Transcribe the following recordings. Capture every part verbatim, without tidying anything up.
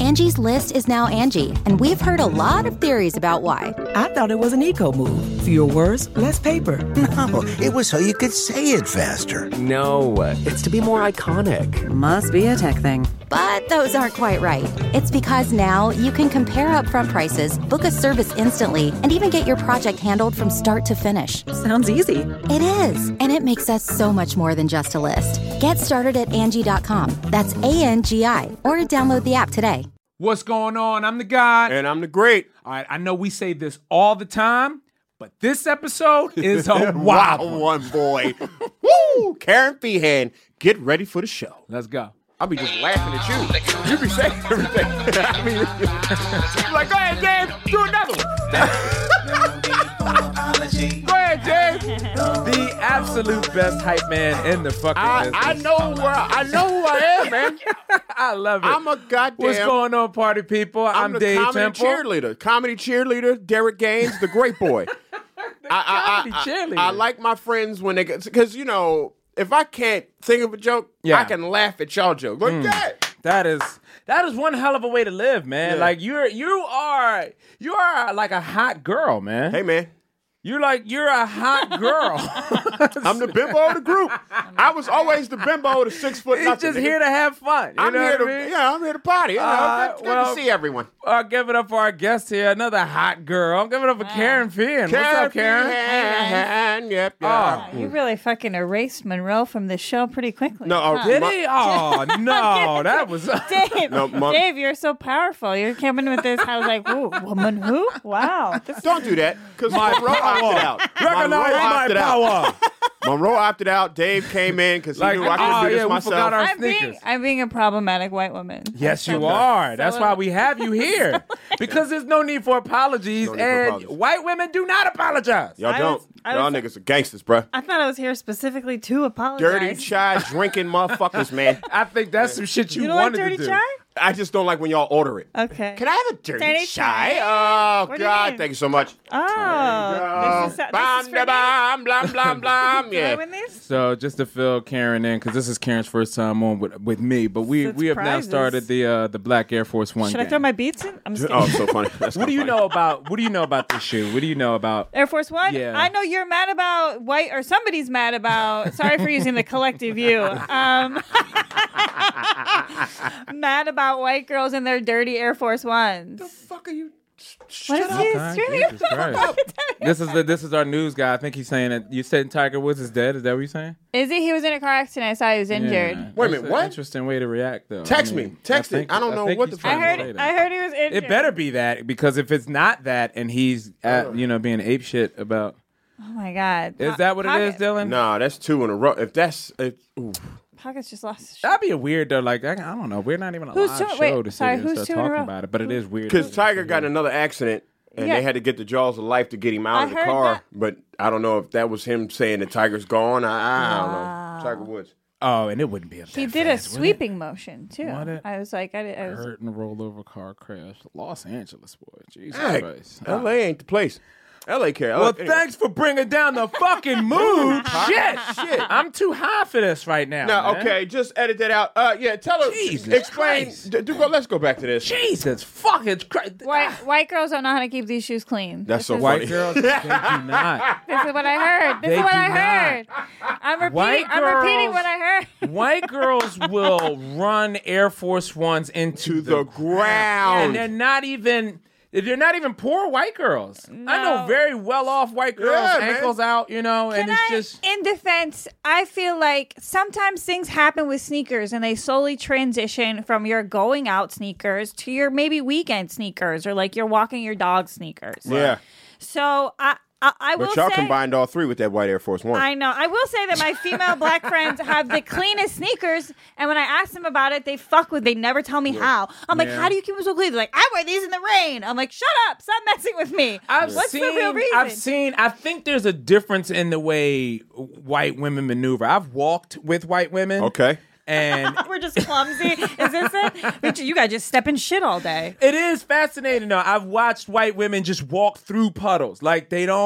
Angie's List is now Angie, and we've heard a lot of theories about why. I thought it was an eco move. Fewer words, less paper. No, it was so you could say it faster. No, it's to be more iconic. Must be a tech thing. But those aren't quite right. It's because now you can compare upfront prices, book a service instantly, and even get your project handled from start to finish. Sounds easy. It is, and it makes us so much more than just a list. Get started at Angie dot com. That's A N G I, or download the app today. What's going on? I'm the guy. And I'm the great. All right, I know we say this all the time, but this episode is a wild Wild one. one, boy. Woo! Karen Feehan, get ready for the show. Let's go. I'll be just laughing at you. You be saying everything. I mean, you're like, go ahead, Dave, do another one. Go ahead, Dave. The absolute best hype man in the fucking I, business. I know where I know who I am, man. I love it. I'm a goddamn. What's going on, party people? I'm, I'm the Dave comedy Temple. cheerleader. Comedy cheerleader, Derek Gaines, the great boy. I, I, comedy I, cheerleader. I, I like my friends when they get, because, you know, if I can't think of a joke, Yeah. I can laugh at y'all joke. Look at that. That is that is one hell of a way to live, man. Yeah. Like you're you are you are like a hot girl, man. Hey, man. You're like you're a hot girl. I'm the bimbo of the group. I was always the bimbo of the six foot He's nothing. just nigga. here to have fun. You I'm know here what to, I mean? yeah, I'm here to party. You know, Uh, good, good well, to see everyone. Uh, give it up for our guest here, another hot girl. I'm giving it up for Karen Feehan. What's up, Karen? Karen? Yep, Oh. yeah. You really fucking erased Monroe from the show pretty quickly. No, uh, huh? Did My- he? Oh no, that was. Dave, No, Mon- Dave, you're so powerful. You're coming with this. I was like, ooh, woman, who? Wow. This Don't do that, because Monroe opted out. Recognize Monroe my opted power. out. Monroe opted out. Dave came in because he Like, knew I couldn't oh, do this yeah, we myself. forgot our I'm being, sneakers. I'm being a problematic white woman. Yes, you So- are. That's so- why we have you here. Because there's no need for apologies, No need for and apologies. white women do not apologize. Y'all I don't. was- I Y'all was- niggas are gangsters, bruh. I thought I was here specifically to apologize. Dirty chai drinking motherfuckers, man. I think that's some shit you, You don't like wanted dirty to do. chai? I just don't like when y'all order it. Okay. Can I have a dirty, Dirty chai? chai? Oh, What do you God. mean? Thank you so much. Oh, this is, this Bam, is for da, me? bam, blam, blam, blam. Do I Yeah. win these? So just to fill Karen in, because this is Karen's first time on with, with me, but we So it's we have now prizes. started the uh, the Black Air Force One. Should I gang. throw my beats in? I'm just Oh, kidding. so funny. That's What do you know about What do you know about this shoe? What do you know about? Air Force One? Yeah. I know you're mad about white, or somebody's mad about, sorry for using the collective you. Um, mad about white girls and their dirty Air Force Ones. The fuck are you? What is he God, streaming? Jesus Christ. This is the this is our news guy. I think he's saying that you said Tiger Woods is dead. Is that what you're saying? Is he? He was in a car accident. I saw he was injured. Yeah. Wait a That's minute, an what? Interesting way to react, though. Text I mean, me. Text I it. think- I don't know think what he's the I fuck- trying heard. to say that. I heard he was injured. It better be that, because if it's not that and he's at, you know being ape shit about, Oh my God. is Po- that what it is, Pocket- Dylan? Nah, that's two in a row. If that's, if, ooh. Pockets just lost. his shit. That'd be a weird though. Like I, I don't know. We're not even a Who's live two- show wait, to sit sorry, here and who's start two in a talking row? about it, but it is weird. Because Tiger got in another accident and Yeah. they had to get the jaws of life to get him out I of the heard car. that. But I don't know if that was him saying the Tiger's gone. I, I don't Wow. know. Tiger Woods. Oh, and it wouldn't be. Up He that did fast, a would it? sweeping motion too. Would it? I was like, I, I was. Hurt in a rollover car crash, Los Angeles, boy. Jesus Hey, Christ. L A ain't the place. L A care. Well, anyway. thanks for bringing down the fucking mood. shit, Shit. I'm too high for this right now. Now, man. okay, just edit that out. Uh, yeah, tell us. Jesus explain. Christ. D- do go, let's go back to this. Jesus fucking Christ. White white girls don't know how to keep these shoes clean. That's This so is, funny. White girls, they do not. This is what I heard. This They is what do I not. heard. I'm repeating. White I'm repeating girls- what I heard. White girls will run Air Force Ones into To the ground. and they're not even. They're not even poor white girls. I know No. very well-off white girls, Yeah, man. ankles out, you know, and Can it's I, just. in defense, I feel like sometimes things happen with sneakers and they slowly transition from your going out sneakers to your maybe weekend sneakers or like you're walking your dog sneakers. Yeah. So I I, I will But y'all say, combined all three with that white Air Force One. I know. I will say that my female black friends have the cleanest sneakers, and when I ask them about it, they fuck with. They never tell me how. I'm like, Yeah. how do you keep them so clean? They're like, I wear these in the rain. I'm like, shut up, stop messing with me. I've What's seen, the real reason? I've seen. I think there's a difference in the way white women maneuver. I've walked with white women. Okay. And We're just clumsy. Is this it? We ju- You guys just step in shit all day. it is fascinating though. I've watched white women just walk through puddles. Like they don't. They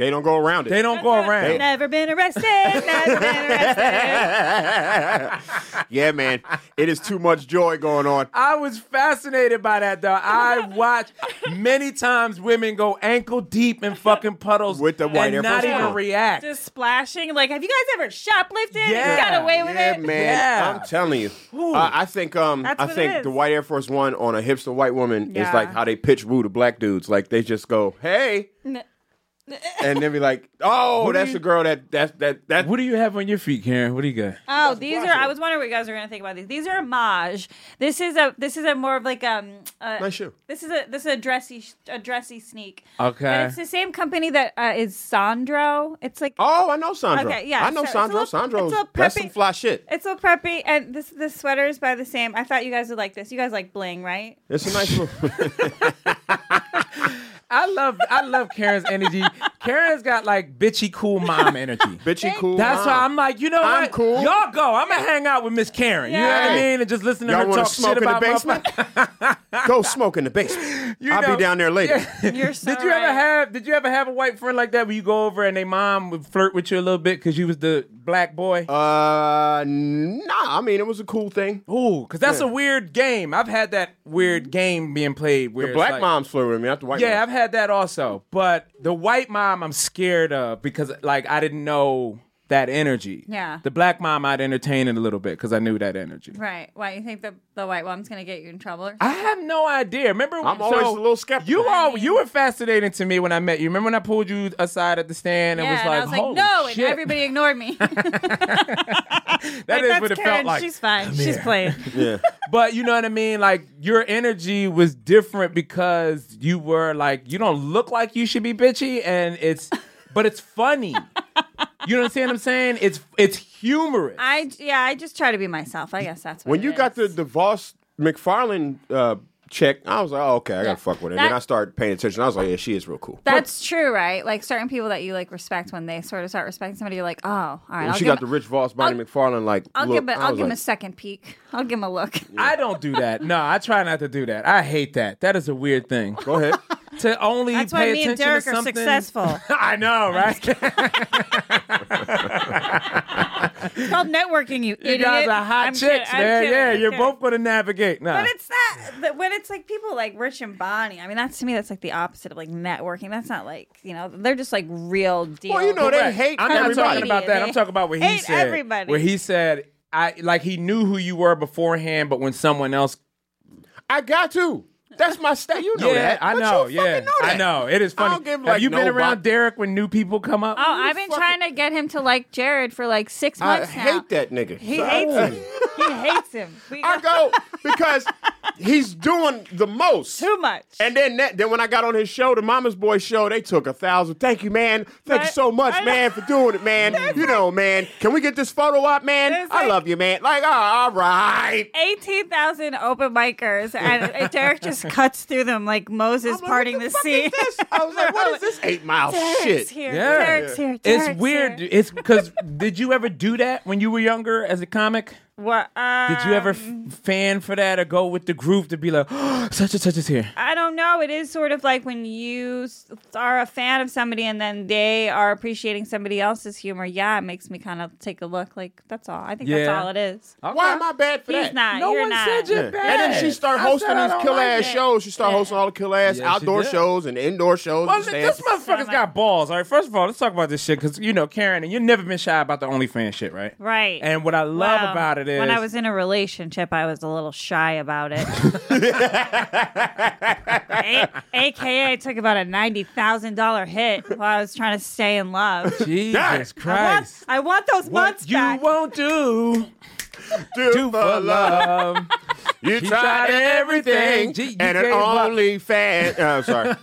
They don't go around it. They don't go around. Never been arrested. Never been arrested. Yeah, man. It is too much joy going on. I was fascinated by that, though. I watched many times women go ankle deep in fucking puddles With the white Air and not Force even One. react. Just splashing. Like, have you guys ever shoplifted? Yeah. You got away with Yeah, it? man. Yeah. I'm telling you. Uh, I think um, That's I what it think is. the white Air Force One on a hipster white woman Yeah. is like how they pitch woo to black dudes. Like they just go, hey, and then be like, oh, What do that's you- the girl that that that that. What do you have on your feet, Karen? What do you got? Oh, these are. I was wondering what you guys were gonna think about these. These are homage. This is a. This is a more of like um. Uh, Nice shoe. This is a. This is a dressy. A dressy sneak. Okay. But it's the same company that uh, is Sandro. It's like. Oh, I know Sandro. Okay, yeah, I know so it's a Sandro. little- Sandro's it's a that's preppy- some fly shit. It's so preppy, and this the sweater is by the same. I thought you guys would like this. You guys like bling, right? It's a nice little. I love I love Karen's energy. Karen's got like bitchy cool mom energy. Bitchy cool. That's mom. why I'm like, you know I'm what? cool. Y'all go. I'm gonna hang out with Miss Karen. You know what I Yeah. mean? And just listen to Y'all her want talk to smoke shit in the about basement? motherfuckers. Go smoke in the basement. You I'll know- be down there later. You're so Did you ever right. have Did you ever have a white friend like that where you go over and their mom would flirt with you a little bit because you was the black boy? Uh, nah. I mean, it was a cool thing. Ooh, because that's yeah. a weird game. I've had that weird game being played where The it's black like- moms flirt with me, not the white. Yeah, moms. I've had that also. But the white mom I'm scared of because like I didn't know that energy. Yeah. The black mom I'd entertain it a little bit because I knew that energy. Right. Why you think the the white mom's gonna get you in trouble? Or I have no idea. Remember, I'm so always a little skeptical. You all you were fascinating to me when I met you. Remember when I pulled you aside at the stand and yeah, was and like, I was like, "Holy no, shit." and everybody ignored me. That like, is that's what it Karen. felt like. She's fine. Come She's here. playing. Yeah. But you know what I mean? Like your energy was different because you were like, you don't look like you should be bitchy, and it's, but it's funny. You understand what I'm saying? It's it's humorous. I yeah, I just try to be myself. I guess that's what When it you got the is. DeVos McFarlane uh, check, I was like, oh, okay, I Yeah. gotta fuck with her. That- then I started paying attention. I was like, yeah, she is real cool. That's true, right? Like certain people that you like respect when they sort of start respecting somebody, you're like, oh, all right. When I'll she give got him- the Rich Voss, Bonnie I'll- McFarlane, like, I'll look, give him. I I'll was give him a like, second peek. I'll give him a look. I don't do that. No, I try not to do that. I hate that. That is a weird thing. go ahead. To only That's pay why me and attention Derek to are something. successful. I know, right? It's called networking, you, You idiot. guys are hot I'm chicks, kidding, I'm man. kidding, Yeah, I'm you're kidding. both going to navigate. No. But it's that, that when it's like people like Rich and Bonnie. I mean, that's to me, that's like the opposite of like networking. That's not like, you know, they're just like real deal. Well, you know, they Correct. hate I'm not everybody. talking about that. I'm They talking about what he hate said. everybody. Where he said, I like he knew who you were beforehand, but when someone else I got to. That's my state. You know yeah, that. I But know, you yeah, fucking know I that. know. It is I funny. don't give, Have like, you been no around vibe. Derek when new people come up? Oh, I've been fucking- trying to get him to like Jared for like six I months now. hate that nigga. He So- hates him. He hates him. We I go because he's doing the most. too much. And then that, then when I got on his show, the Mama's Boy show, they took a thousand. Thank you, man. Thank you Right. so much, I know. man, for doing it, man. You know, man. Can we get this photo up, man? It's I like- love you, man. Like, oh, all right. eighteen thousand open micers, and Derek just cuts through them like Moses I'm like, parting what the, the fuck sea. is this? I was like, what is this eight mile Derek's shit? here. Yeah. Derek's here. Derek's It's weird. here. It's because did you ever do that when you were younger as a comic? What? Um, Did you ever f- fan for that or go with the group to be like, oh, such and such is here? I don't know. It is sort of like when you s- are a fan of somebody and then they are appreciating somebody else's humor. Yeah, it makes me kind of take a look. Like that's all. I think that's Yeah. all it is. Why am I bad for He's that? not. No You're one not. said you're Yeah. bad. And then she started I hosting said I these don't killer like ass it. shows. She started Yeah. hosting all the killer ass Yeah, she outdoor did. shows and indoor shows. Well, and this stands. motherfucker's got balls. All right, first of all, let's talk about this shit because you know Karen, and you've never been shy about the OnlyFans shit, right? Right. And what I love Well, about it is when I was in a relationship, I was a little shy about it. a- A K A I took about a ninety thousand dollar hit while I was trying to stay in love. Jesus I want, Christ. I want those months What you back. won't do, Do do for love. You She tried tried everything, everything. Gee, you and an gave up. only fan. Oh, sorry.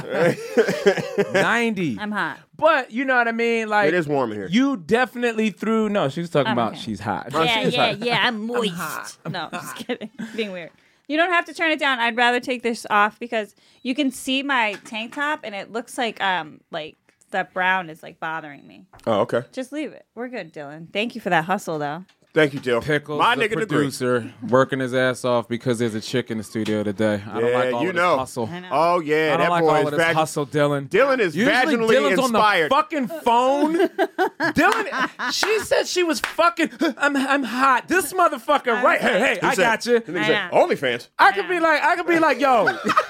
ninety. I'm hot. But you know what I mean? Like It is warm in here. You definitely threw. No, she was talking I'm about okay. she's hot. Oh, Yeah, she is yeah, hot. yeah. I'm moist. No, just kidding. Being weird. You don't have to turn it down. I'd rather take this off because you can see my tank top and it looks like um like that brown is like bothering me. Oh, okay. Just leave it. We're good, Dylan. Thank you for that hustle though. Thank you, Jill. Pickles, My the nigga degree. producer, working his ass off because there's a chick in the studio today. I don't Yeah, like all you of know. this hustle. I know. Oh yeah, I don't that like boy all is of this vag- hustle, Dylan. Dylan is Usually vaginally Dylan's inspired. on the fucking phone. Dylan, she said she was fucking. I'm, I'm hot. This motherfucker, right? Hey, hey, He I said- got you. and he said, I know. OnlyFans. I could be like, I could be like, yo,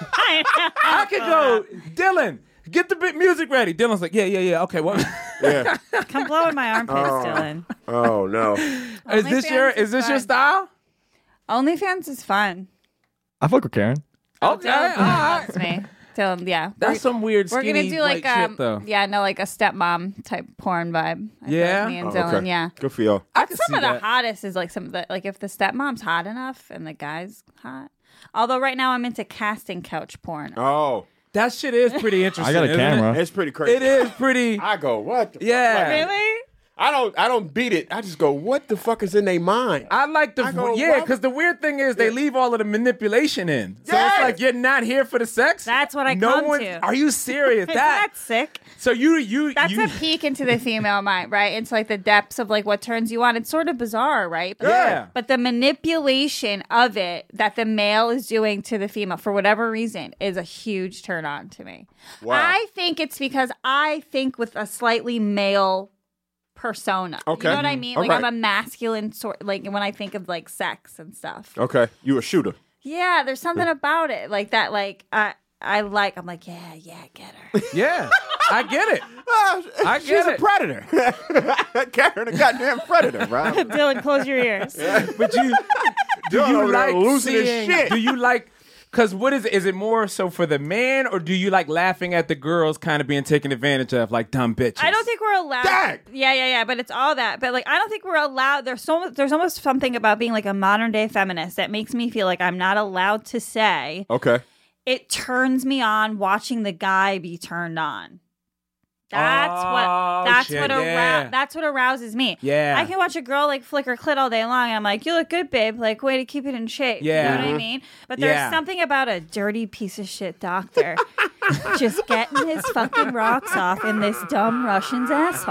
I could go, Dylan, get the bit music ready. Dylan's like, yeah, yeah, yeah. Okay, what? Yeah. Come blow in my armpits, Dylan. Oh no. is this your? OnlyFans Is this is your fun. style? OnlyFans is fun. I fuck with Karen. Okay, all Dylan right. loves me. Dylan, yeah. That's We're- some weird We're skinny gonna do like white um, shit, though. yeah, no, like a stepmom type porn vibe. I feel Yeah? like me and Oh, Dylan, okay. yeah. Good for y'all. I can Some see of the that. hottest is like some of the like if the stepmom's hot enough and the guy's hot. Although right now I'm into casting couch porn. Oh, That shit is pretty interesting. I got a isn't camera. it's pretty crazy. It? it is pretty. I go, what? The Yeah. Fuck? Like, Really? I don't. I don't beat it. I just go, what the fuck is in their mind? I like the I go, yeah, what? because the weird thing is they Yeah. leave all of the manipulation in. So Yes. it's like you're not here for the sex. That's what I no come one, to. Are you serious? Is that that sick? so you you That's you, a peek into the female mind, right? Into like the depths of like what turns you on. It's sort of bizarre, right? But, Yeah. But the manipulation of it that the male is doing to the female for whatever reason is a huge turn on to me. Wow. I think it's because I think with a slightly male persona. Okay. You know what I mean? All Like right. I'm a masculine sort like when I think of like sex and stuff. Okay, you a shooter. Yeah, there's something about it. Like that like I I like I'm like, yeah, yeah, get her. yeah. I get it. I She's get a it. predator. Karen, a goddamn predator, bro. Dylan, close your ears. But you do Dylan you over there like losing his seeing? shit. Do you like? Because what is it? Is it more so for the man, or do you like laughing at the girls kind of being taken advantage of, like dumb bitches? I don't think we're allowed. Dang! Yeah, yeah, yeah. But it's all that. But like, I don't think we're allowed. There's so there's almost something about being like a modern day feminist that makes me feel like I'm not allowed to say Okay. it turns me on watching the guy be turned on. That's Oh, what. That's shit, what. yeah. Arou- that's what arouses me. Yeah. I can watch a girl like flick her clit all day long. And I'm like, you look good, babe. Like, way to keep it in shape. Yeah. You know what I mean? But there's Yeah. something about a dirty piece of shit doctor just getting his fucking rocks off in this dumb Russian's asshole.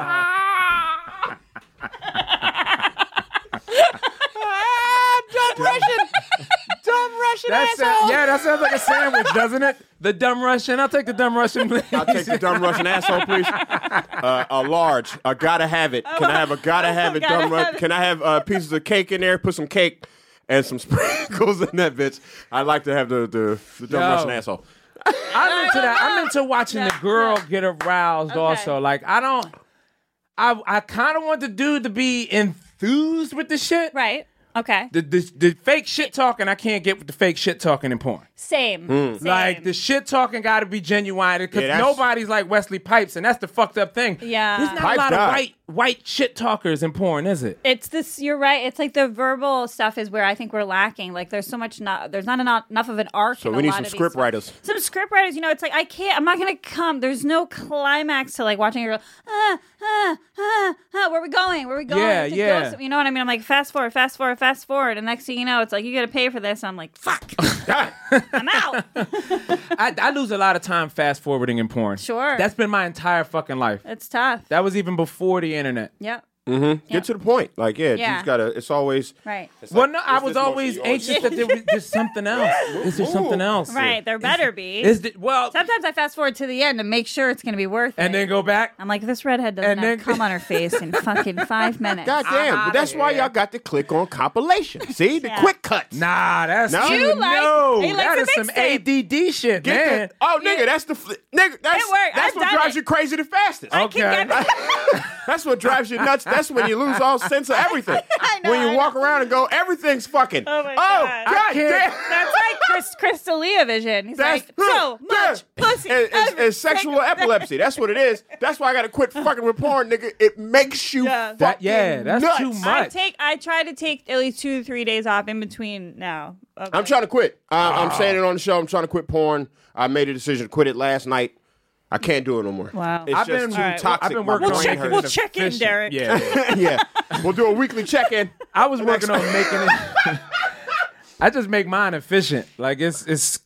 Dumb Russian. Dumb Russian That asshole. sound, yeah, that sounds like a sandwich, doesn't it? The dumb Russian. I'll take the dumb Russian, please. I'll take the dumb Russian asshole, please. Uh, a large. A gotta have it. Can I have a gotta have it Gotta dumb have Russian? it. Can I have uh, pieces of cake in there? Put some cake and some sprinkles in that bitch. I'd like to have the the, the dumb Yo. Russian asshole. I'm into that. I'm into watching the girl get aroused. Okay. Also, like I don't. I I kind of want the dude to be enthused with the shit. Right. Okay. The, the the fake shit talking, I can't get with the fake shit talking in porn. Same. Same. Like the shit talking got to be genuine because Yeah, that's- nobody's like Wesley Pipes, and that's the fucked up thing. Yeah. there's not Pipes a lot died. of white white shit talkers in porn, is it? It's this. You're right. It's like the verbal stuff is where I think we're lacking. Like there's so much not. There's not enough, enough of an arc. So in we a need lot some of these script stuff. writers. Some script writers. You know, it's like I can't. I'm not gonna come. There's no climax to like watching a girl. Ah, ah, ah, ah, where are we going? Where are we going? Yeah, To go yeah. some- you know what I mean? I'm like fast forward, fast forward, fast forward, and next thing you know, it's like you got to pay for this. I'm like, fuck, I'm out. I, I lose a lot of time fast forwarding in porn. Sure. That's been my entire fucking life. It's tough. That was even before the internet. Yep. Mm-hmm. Get to the point. Like, yeah, you Yeah. just gotta. It's always. Right. It's Well, like, no, I is was this motion? always You anxious that there was just something else. Is there something else? Right. There better be. Is the, well, Sometimes I fast forward to the end to make sure it's going to be worth it. and then go back. I'm like, this redhead doesn't And have then- cum on her face in fucking five minutes. God damn! But that's why y'all got to click on compilation. See the Yeah. quick cuts. Nah, that's No? too, You like- no. he likes That a is some mixtape. A D D shit, Get man. the- oh, nigga, that's the fl- nigga. That's It worked. that's I've what done drives it. you crazy the fastest. I Okay. can get That's what drives you nuts. That's when you lose all sense of everything. I know, when you I walk around and go, everything's fucking. Oh my oh God. I God can't- damn. That's like Chris Crystalia vision. He's That's like, so much yeah. pussy. It's, it's, it's sexual epilepsy. That's what it is. That's why I got to quit fucking with porn, nigga. It makes you Yeah. fucking That- yeah, that's nuts. too I much. take. I try to take at least two to three days off in between now. Okay. I'm trying to quit. Uh, I'm saying it on the show. I'm trying to quit porn. I made a decision to quit it last night. I can't do it no more. Wow. It's I've just been- too all right, toxic. I've been My working brain on check- making hurts. we'll it check in, efficient. Derek. Yeah. yeah. We'll do a weekly check-in. I was working on making it. I just make mine efficient. Like it's it's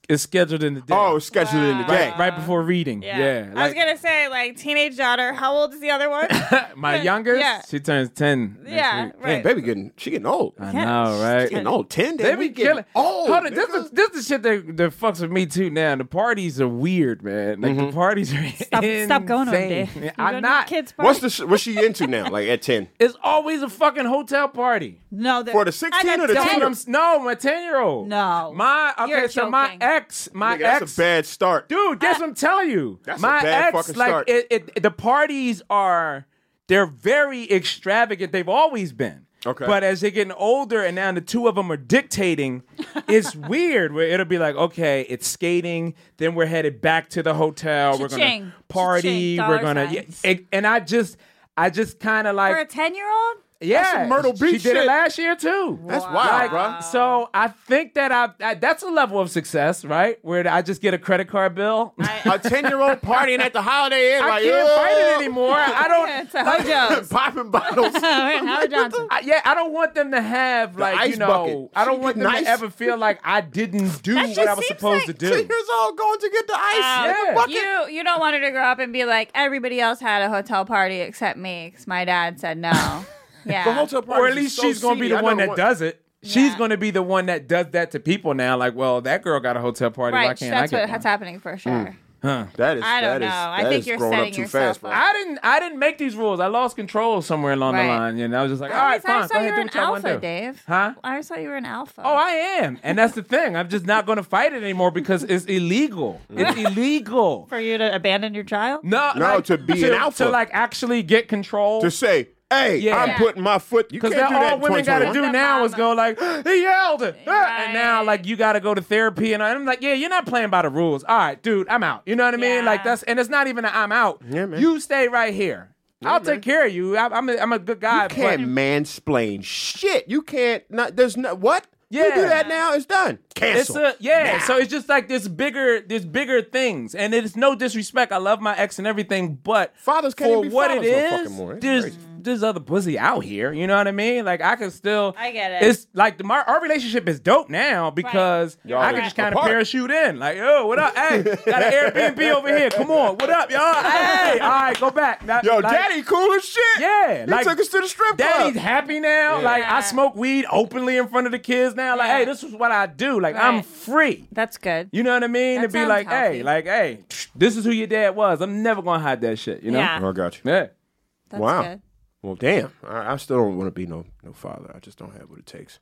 It's scheduled in the day. Oh, it's scheduled in the day. right, right before reading. Yeah. Yeah. I was like, gonna say, like, teenage daughter. How old is the other one? my youngest, Yeah. she turns ten. next Yeah, week. right. Man, baby getting she getting old. I know, right? Getting old. Ten. They Damn, be we getting killing. old. Hold on, this nigga. is this is shit that, that fucks with me too. Now the parties are weird, man. Like the parties are Stop, stop going on, insane. Dave. You're I'm going not. to kids' party. What's the sh- what's she into now? Like at ten. It's always a fucking hotel party. No, the, For the sixteen or the That's ten? what I'm. s- No, my ten year old. No. my okay. You're So my joking. ex, my Nigga, that's ex, a bad start. dude. That's what I'm telling you. That's a my bad ex, fucking like start. it, it. The parties are. They're very extravagant. They've always been. Okay. But as they're getting older and now the two of them are dictating, it's weird where it'll be like, okay, it's skating, then we're headed back to the hotel. We're going Cha-ching. to party. Cha-ching. We're Dollar going to, yeah, signs. and, and I just, I just kind of For a like, ten-year-old? yeah. some Myrtle She Beach did it shit. last year too. That's wild, Like, bro. so I think that I, I, that's a level of success, right? Where I just get a credit card bill. A ten-year-old partying at the Holiday Inn. I like, can't "Ugh." fight it anymore. I don't. It's a Hojo's. Popping bottles. Howard Johnson. I, yeah, I don't want them to have like ice you know. bucket. I don't She want be them nice. to ever feel like I didn't do That what just I was seems supposed like to Two do. years old going to get the ice Oh, in the bucket. You you don't want her to grow up and be like, everybody else had a hotel party except me because my dad said no. Yeah. The hotel party Or at is least so she's gonna be seedy. the I one know that one- does it. She's Yeah. gonna be the one that does that to people now. Like, well, that girl got a hotel party. Why Right. can't That's I get what, one? that's happening for sure. Huh. That is. I don't that is- know. I that think is you're growing up setting too yourself fast, bro. up. I didn't. I didn't make these rules. I lost control somewhere along Right. the line, and I was just like, I all right, always- I fine. always Go thought ahead, you do were what an y'all want to alpha, do. Dave. Huh? I always thought you were an alpha. Oh, I am, and that's the thing. I'm just not going to fight it anymore because it's illegal. It's illegal. For you to abandon your child? No, No, like, to be an alpha. to like actually get control. To say, hey, Yeah. I'm Yeah. putting my foot. You Because can't do that all in women got to twenty do The now is mama. go like, he yelled it. Right. And now, like, you got to go to therapy. And I'm like, yeah, you're not playing by the rules. All right, dude, I'm out. You know what I mean? Yeah. Like, that's, and it's not even an I'm out. Yeah, man. You stay right here. I'll take care of you. I, I'm, a, I'm a good guy. You can't but mansplain shit. You can't. Not, there's no what. You Yeah. do that now. It's done. it's Cancel. a, yeah. Now. So it's just like this bigger, this bigger things. And it's no disrespect. I love my ex and everything, but Fathers can't for even be what fathers it no is, fucking more. It's there's, crazy. there's other pussy out here. You know what I mean? Like, I can still. I get it. It's like the, my, our relationship is dope now because You're I right. can just kind of Apart. parachute in. Like, yo, what up? Hey, got an Airbnb over here. Come on. What up, y'all? Hey, all right, go back. Now, Yo, like, daddy cool as shit. Yeah, He like, took us to the strip Daddy's club. happy now. Like, I Yeah. smoke weed openly in front of the kids now. Like, Yeah. hey, this is what I do. Like, I'm Right. free. That's good. You know what I mean? That to be sounds like, healthy. hey, like, hey, this is who your dad was. I'm never gonna hide that shit. You know? Yeah. Oh, I got you. Yeah. That's Wow. good. Well, damn. I, I still don't want to be no no father. I just don't have what it takes.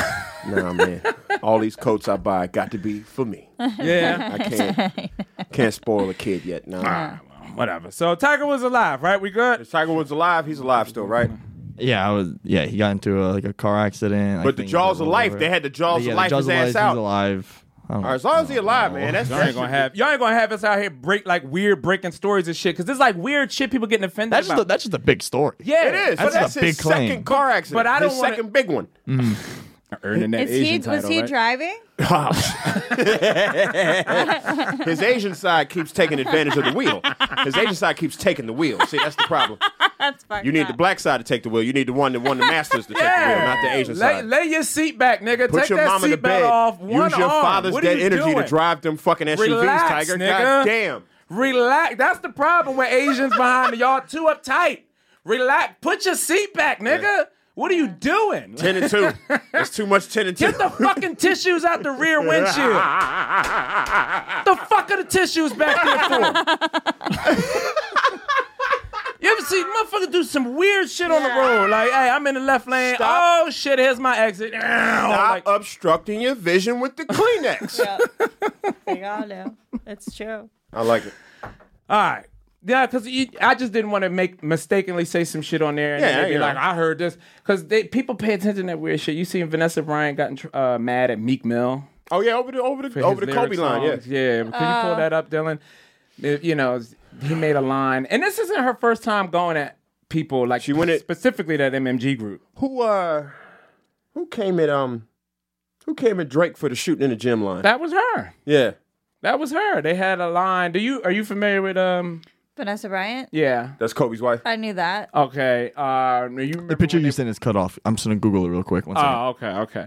Nah, man. All these coats I buy got to be for me. Yeah. I can't can't spoil a kid yet. Nah. Ah, well, whatever. So Tiger was alive, right? We good? Is Tiger Woods alive? He's alive still, right? Yeah, I was. Yeah, he got into a, like a car accident. I But the think jaws he of rolled life, over. they had the jaws But yeah, of the life jaws his of life, ass he's out. alive. I don't All right, as long as he alive, man. That's Y'all ain't gonna have y'all ain't gonna have us out here break like weird breaking stories and shit because there's like weird shit people getting offended That's just about. a, that's just a big story. yeah, It is. That's but that's a big his claim. second car accident. but I don't his wanna- second big one. earning that Is Asian he title, was he right? driving? His Asian side keeps taking advantage of the wheel. His Asian side keeps taking the wheel. See, that's the problem. That's fucked You need up. the black side to take the wheel. You need the one that won the Masters to take the wheel, not the Asian lay, side. lay your seat back, nigga. Put Take your that mama to seatbelt bed. off. One Use your arm. father's What are dead you energy doing? to drive them fucking S U Vs, Relax, Tiger. nigga. God damn. Relax. That's the problem with Asians behind y'all too uptight. Relax. Put your seat back, nigga. What are you doing? Ten and two. It's too much ten and two. Get the fucking tissues out the rear windshield. The fuck are the tissues back there for? You ever see motherfuckers do some weird shit on the road? Like, hey, I'm in the left lane. Stop. Oh shit, here's my exit. Stop Like, obstructing your vision with the Kleenex. We all know. It's true. I like it. all right. Yeah, because I just didn't want to make mistakenly say some shit on there and Yeah, then they'd be you know. like, I heard this. Because people pay attention to that weird shit. You seen Vanessa Bryant got uh, mad at Meek Mill? Oh yeah, over the over the for over his the Kobe lyric line. Yeah. songs. Yeah. Can you pull that up, Dylan? It- you know, he made a line. And this isn't her first time going at people, like She went at- specifically that M M G group. Who uh, who came at um, who came at Drake for the shooting in the gym line? That was her. Yeah. That was her. They had a line. Do you are you familiar with um? Vanessa Bryant? Yeah. That's Kobe's wife. I knew that. Okay. Uh, you remember The picture when you they- sent is cut off. I'm just gonna Google it real quick. One second. Oh, okay, okay.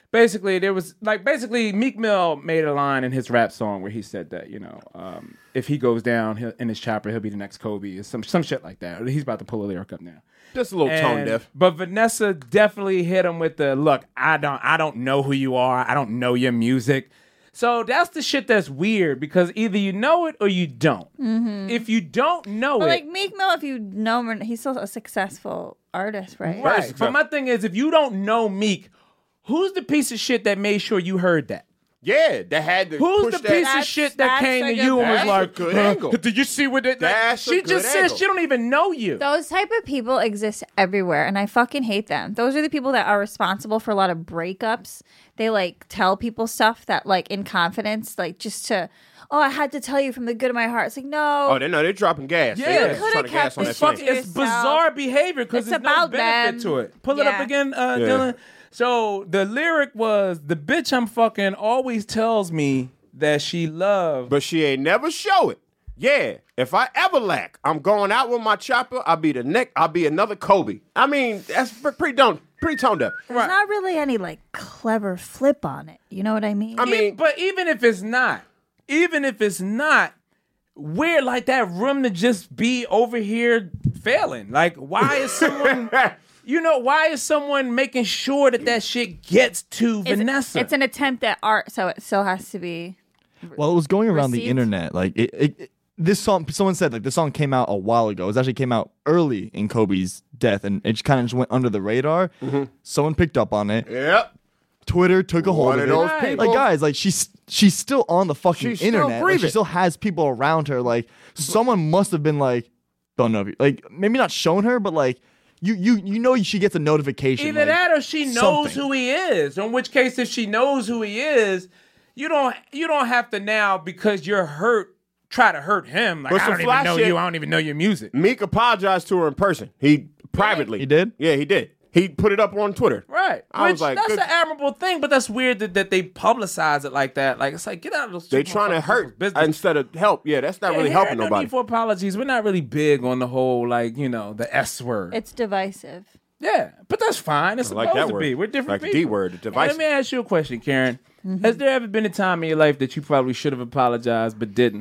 basically there was like basically Meek Mill made a line in his rap song where he said that you know um, if he goes down he'll, in his chopper he'll be the next Kobe or some some shit like that. He's about to pull a lyric up now. Just a little And- tone deaf. But Vanessa definitely hit him with the look. I don't I don't know who you are. I don't know your music. So that's the shit that's weird because either you know it or you don't. Mm-hmm. If you don't know But it, like Meek Mill, if you know him, he's still a successful artist, right? right. But my thing is, if you don't know Meek, who's the piece of shit that made sure you heard that? Yeah, they had to Who's push the that. piece of That's- shit that that's came a to good you and was point. like, That's a good "Huh? angle. Did you see what it? That's a she good just said angle. she don't even know you. Those type of people exist everywhere, and I fucking hate them. Those are the people that are responsible for a lot of breakups. They like tell people stuff that like in confidence, like just to, oh, I had to tell you from the good of my heart. It's like, no. Oh, they know they're dropping gas. Yeah. They You just coulda trying to kept gas on it that It's fucking, plane. to it's yourself. bizarre behavior because It's there's no about benefit them. to it. Pull it up Yeah. again, uh, Yeah. Dylan. So the lyric was, "The bitch I'm fucking always tells me that she loves." But she ain't never show it. Yeah, if I ever lack, I'm going out with my chopper. I'll be the neck. I'll be another Kobe. I mean, that's pre- pretty tone, pretty toned up. There's not really any like clever flip on it. You know what I mean? I E- mean, but even if it's not, even if it's not, we're like that room to just be over here failing. Like, why is someone, you know, why is someone making sure that that shit gets to it's, Vanessa? it's an attempt at art, so it still has to be. Well, it was going around the Received? internet. Like it, it, it- this song, someone said like this song came out a while ago. It actually came out early in Kobe's death, and it kind of just went under the radar. Someone picked up on it. yep. Twitter took a hold One of of it. those Right. people. Like guys, like she's she's still on the fucking She's still internet. Like, she breathing. still has people around her. Like someone must have been like, don't know if you, like maybe not shown her, but like you you you know she gets a notification. Either like, that or she knows something. who he is. In which case, if she knows who he is, you don't you don't have to now because you're hurt try to hurt him. Like But I some don't fly even know shit- you. I don't even know your music. Meek apologized to her in person. He privately. He did? Yeah, he did. He put it up on Twitter. Right. I Which, was like, that's good- an admirable thing, but that's weird that, that they publicize it like that. Like, it's like, get out of those They stupid trying to motherfuckers' hurt business. instead of help. Yeah, that's not Yeah, really here helping ain't no nobody. need for apologies. We're not really big on the whole, like, you know, the S word. It's divisive. yeah, but that's fine. It's I like supposed that to word. be. We're different Like the people. D word, And divisive. let me ask you a question, Karen. Has there ever been a time in your life that you probably should have apologized but didn't?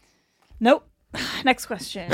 Nope. Next question.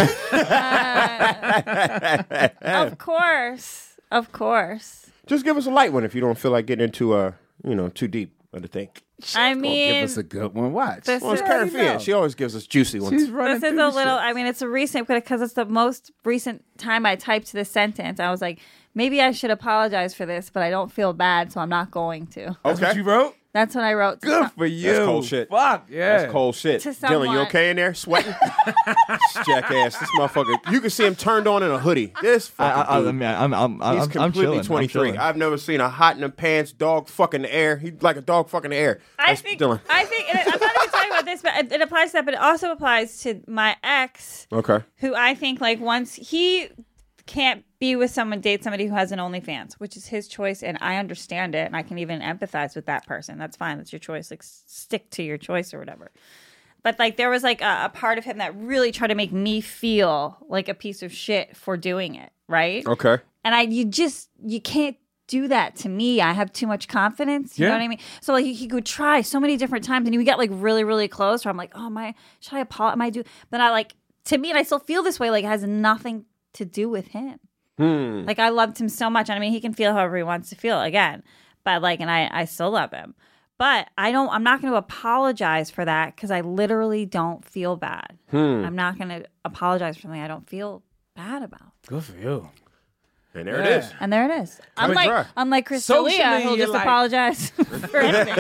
Uh, of course. Of course. Just give us a light one if you don't feel like getting into uh, you know, too deep of the thing. I Give mean, us a good one. Watch. this Well, it's is- Karen already know. Fian. She always gives us juicy ones. She's running this is through a the little, shit. I mean, it's a recent, because it's the most recent time I typed this sentence. I was like, maybe I should apologize for this, but I don't feel bad, so I'm not going to. That's Okay. what you wrote? That's what I wrote. To Good some- for you. cold shit. Fuck, yeah. That's cold shit. To Dylan, you someone- okay in there? Sweating? This jackass. This motherfucker. You can see him turned on in a hoodie. This I, fucking I, I dude. mean, I'm I'm I'm, He's I'm completely chilling. I'm twenty-three. chilling. I've never seen a hot in the pants dog fucking the air. He's like a dog fucking the air. I That's think, Dylan. I think, and I'm not even talking about this, but it, it applies to that, but it also applies to my ex, Okay. who I think, like, once he can't be with someone, date somebody who has an OnlyFans, which is his choice, and I understand it, and I can even empathize with that person. That's fine. That's your choice. Like, s- stick to your choice or whatever. But, like, there was, like, a, a part of him that really tried to make me feel like a piece of shit for doing it, right? Okay. And I, you just, you can't do that to me. I have too much confidence. You Yeah. know what I mean? So like he, he could try so many different times, and we got like really, really close. Where I'm like, oh my, should I apologize? Am I do? But I like to me, and I still feel this way. Like it has nothing to do with him. Hmm. Like I loved him so much, and I mean, he can feel however he wants to feel again. But like, and I, I still love him. But I don't. I'm not going to apologize for that because I literally don't feel bad. Hmm. I'm not going to apologize for something I don't feel bad about. Good for you. And there Yeah. it is. And there it is. Cut it dry. Unlike unlike Chris Socially, D'Elia, who'll you're just like- apologize for anything.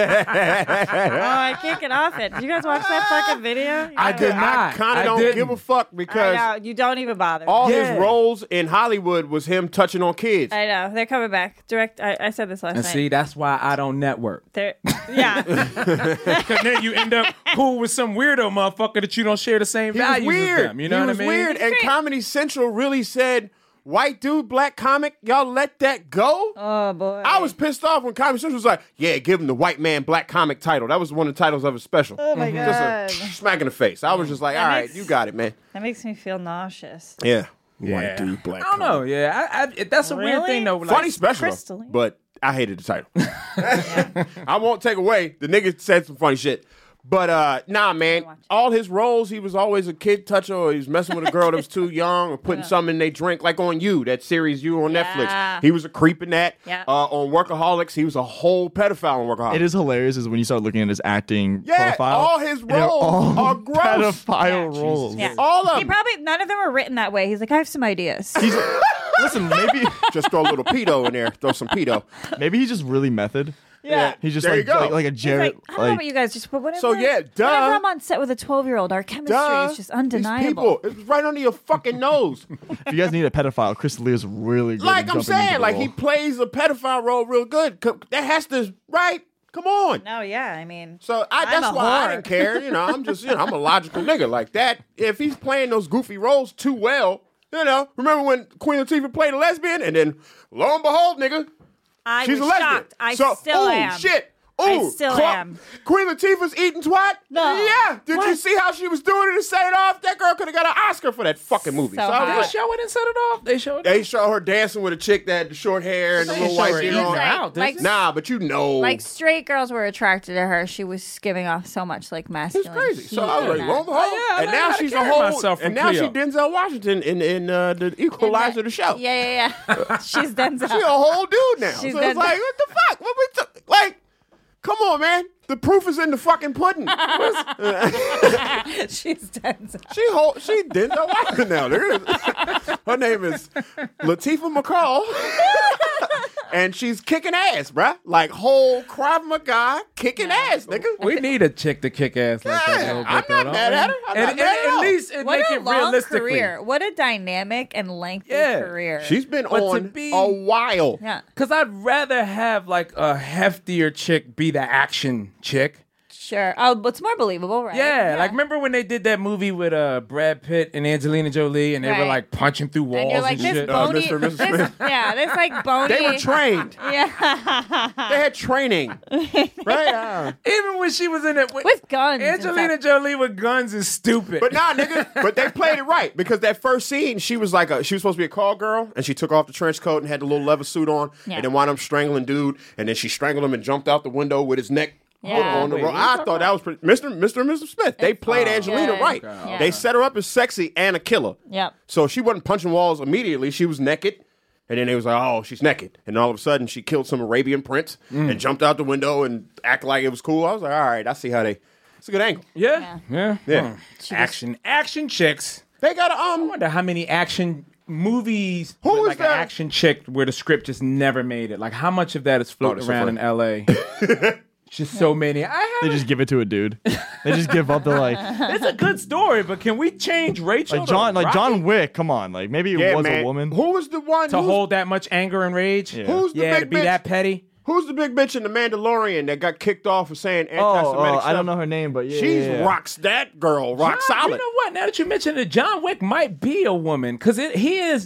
Oh, I can't get off it. Did you guys watch that fucking video? I did I not. kind I of don't didn't. give a fuck I because know. You don't even bother. all Yeah. his roles in Hollywood was him touching on kids. I know. They're coming back. Direct. I, I said this last And night. see, that's why I don't network. They're, yeah. Because then you end up cool with some weirdo motherfucker that you don't share the same He was values weird. as them. You know he what was I mean? weird. And Comedy Central really said, white dude, black comic, y'all let that go? Oh boy. I was pissed off when Comedy Central was like, yeah, give him the white man black comic title. That was one of the titles of his special. Oh my god. Just a smack in the face. I was just like, That all right, makes- you got it, man. That makes me feel nauseous. Yeah. Yeah. White dude, black I don't know. comic. Yeah, I, I, that's a weird Really? thing though. Like, Funny special, Crystal. but I hated the title. I won't take away. The nigga said some funny shit. But uh, nah, man, all his roles, he was always a kid toucher, or he was messing with a girl that was too young, or putting something in their drink, like on You, that series You on Yeah. Netflix. He was a creep in that. Yeah. Uh, on Workaholics, he was a whole pedophile on Workaholics. It is hilarious is when you start looking at his acting Yeah, profile. all his and they're roles all are gross. pedophile Yeah. roles. Yeah. All of He them. probably none of them were written that way. He's like, I have some ideas. He's, listen, maybe Just throw a little pedo in there. Throw some pedo. maybe he's just really method. Yeah. He's just There like, you go. like like a He's Jared. like, I don't know about you guys, just but whenever, So, yeah, duh. whenever I'm on set with a twelve-year-old, our chemistry Duh. is just These undeniable. people, it's right under your fucking nose. if you guys need a pedophile, Chris Lear's really good. Like at I'm jumping into saying, the like role. he plays a pedophile role real good. Co- That has to, right? Come on. No, yeah, I mean, So I, I'm that's a why I whore. didn't care. You know, I'm just, you know, I'm a logical nigga like that. If he's playing those goofy roles too well, you know, remember when Queen Latifah played a lesbian, and then lo and behold, nigga, I she's was a lesbian. shocked. I so, still ooh, am. Shit. I Ooh, still Cla- am. Queen Latifah's eating twat? No. Yeah. Did you What? see how she was doing it to set it off? That girl could have got an Oscar for that fucking movie. So I was hot. They like, show it and set it off. They showed it. they show her dancing with a chick that had the short hair and the They little show white her thing eating on. her out. like, This- Nah, but you know. like straight girls were attracted to her. She was giving off so much like It's masculine. crazy. So heat I was like, and lo that. and behold. Oh, yeah, I and learned now how to she's a carry whole. myself from And now she Cleo. Denzel Washington in in uh, the Equalizer, the show. Yeah, yeah, yeah. She's Denzel. She a whole dude now. She's so it's Denzel. like, what the fuck? What we t- like? Come on, man. The proof is in the fucking pudding. She's Denzel. She whole. She Denzel Washington now. nigga. Her name is Latifah McCall. And she's kicking ass, bruh. Like whole Krav Maga kicking ass, nigga. We need a chick to kick ass like that. a Yeah, little bit, I'm though, not don't mad we? at her. I'm and, not and- mad at at all. least it What make a it long realistically. career. What a dynamic and lengthy Yeah. career. She's been But to on be- a while. yeah. Cause I'd rather have like a heftier chick be the action chick. Sure. Oh, but it's more believable, right? Yeah, like remember when they did that movie with uh Brad Pitt and Angelina Jolie, and they were Right. like punching through walls And you're like, and this shit. Uh, bony. Mister and Missus this- Smith. yeah, this like bony. They were trained. Yeah. They had training. Right? Uh, Even when she was in it with, With guns and Angelina stuff. Jolie with guns is stupid. But nah, nigga. But they played it right because that first scene, she was like a, she was supposed to be a call girl, and she took off the trench coat and had the little leather suit on, Yeah. and then wound up strangling dude, and then she strangled him and jumped out the window with his neck. Yeah. On the Wait, road. what are you I talking thought that was pretty, Mister Mister and Missus Smith. They played Angelina good. right. Yeah. They set her up as sexy and a killer. Yep. So she wasn't punching walls immediately. She was naked. And then they was like, oh, she's naked. And all of a sudden, she killed some Arabian prince Mm. and jumped out the window and acted like it was cool. I was like, all right, I see how they. It's a good angle. yeah, yeah, Yeah. Hmm. Action, action chicks. They got a I um. wonder how many action movies Who with is like that? an action chick where the script just never made it. Like how much of that is floating that's so around in L A? Just so many. I They have. just give it to a dude. They just give up. They're like, It's a good story, but can we change Rachel like to John, like Rocky John Wick. Come on, like maybe it Yeah, was man. a woman. Who was the one to who's, hold that much anger and rage? Yeah. Who's the Yeah, big to be bitch? that petty. Who's the big bitch in the Mandalorian that got kicked off for saying Oh, anti-Semitic oh, stuff? I don't know her name, but yeah, She's yeah, yeah. rocks. That girl rock John, solid. You know what? Now that you mentioned it, John Wick might be a woman because he is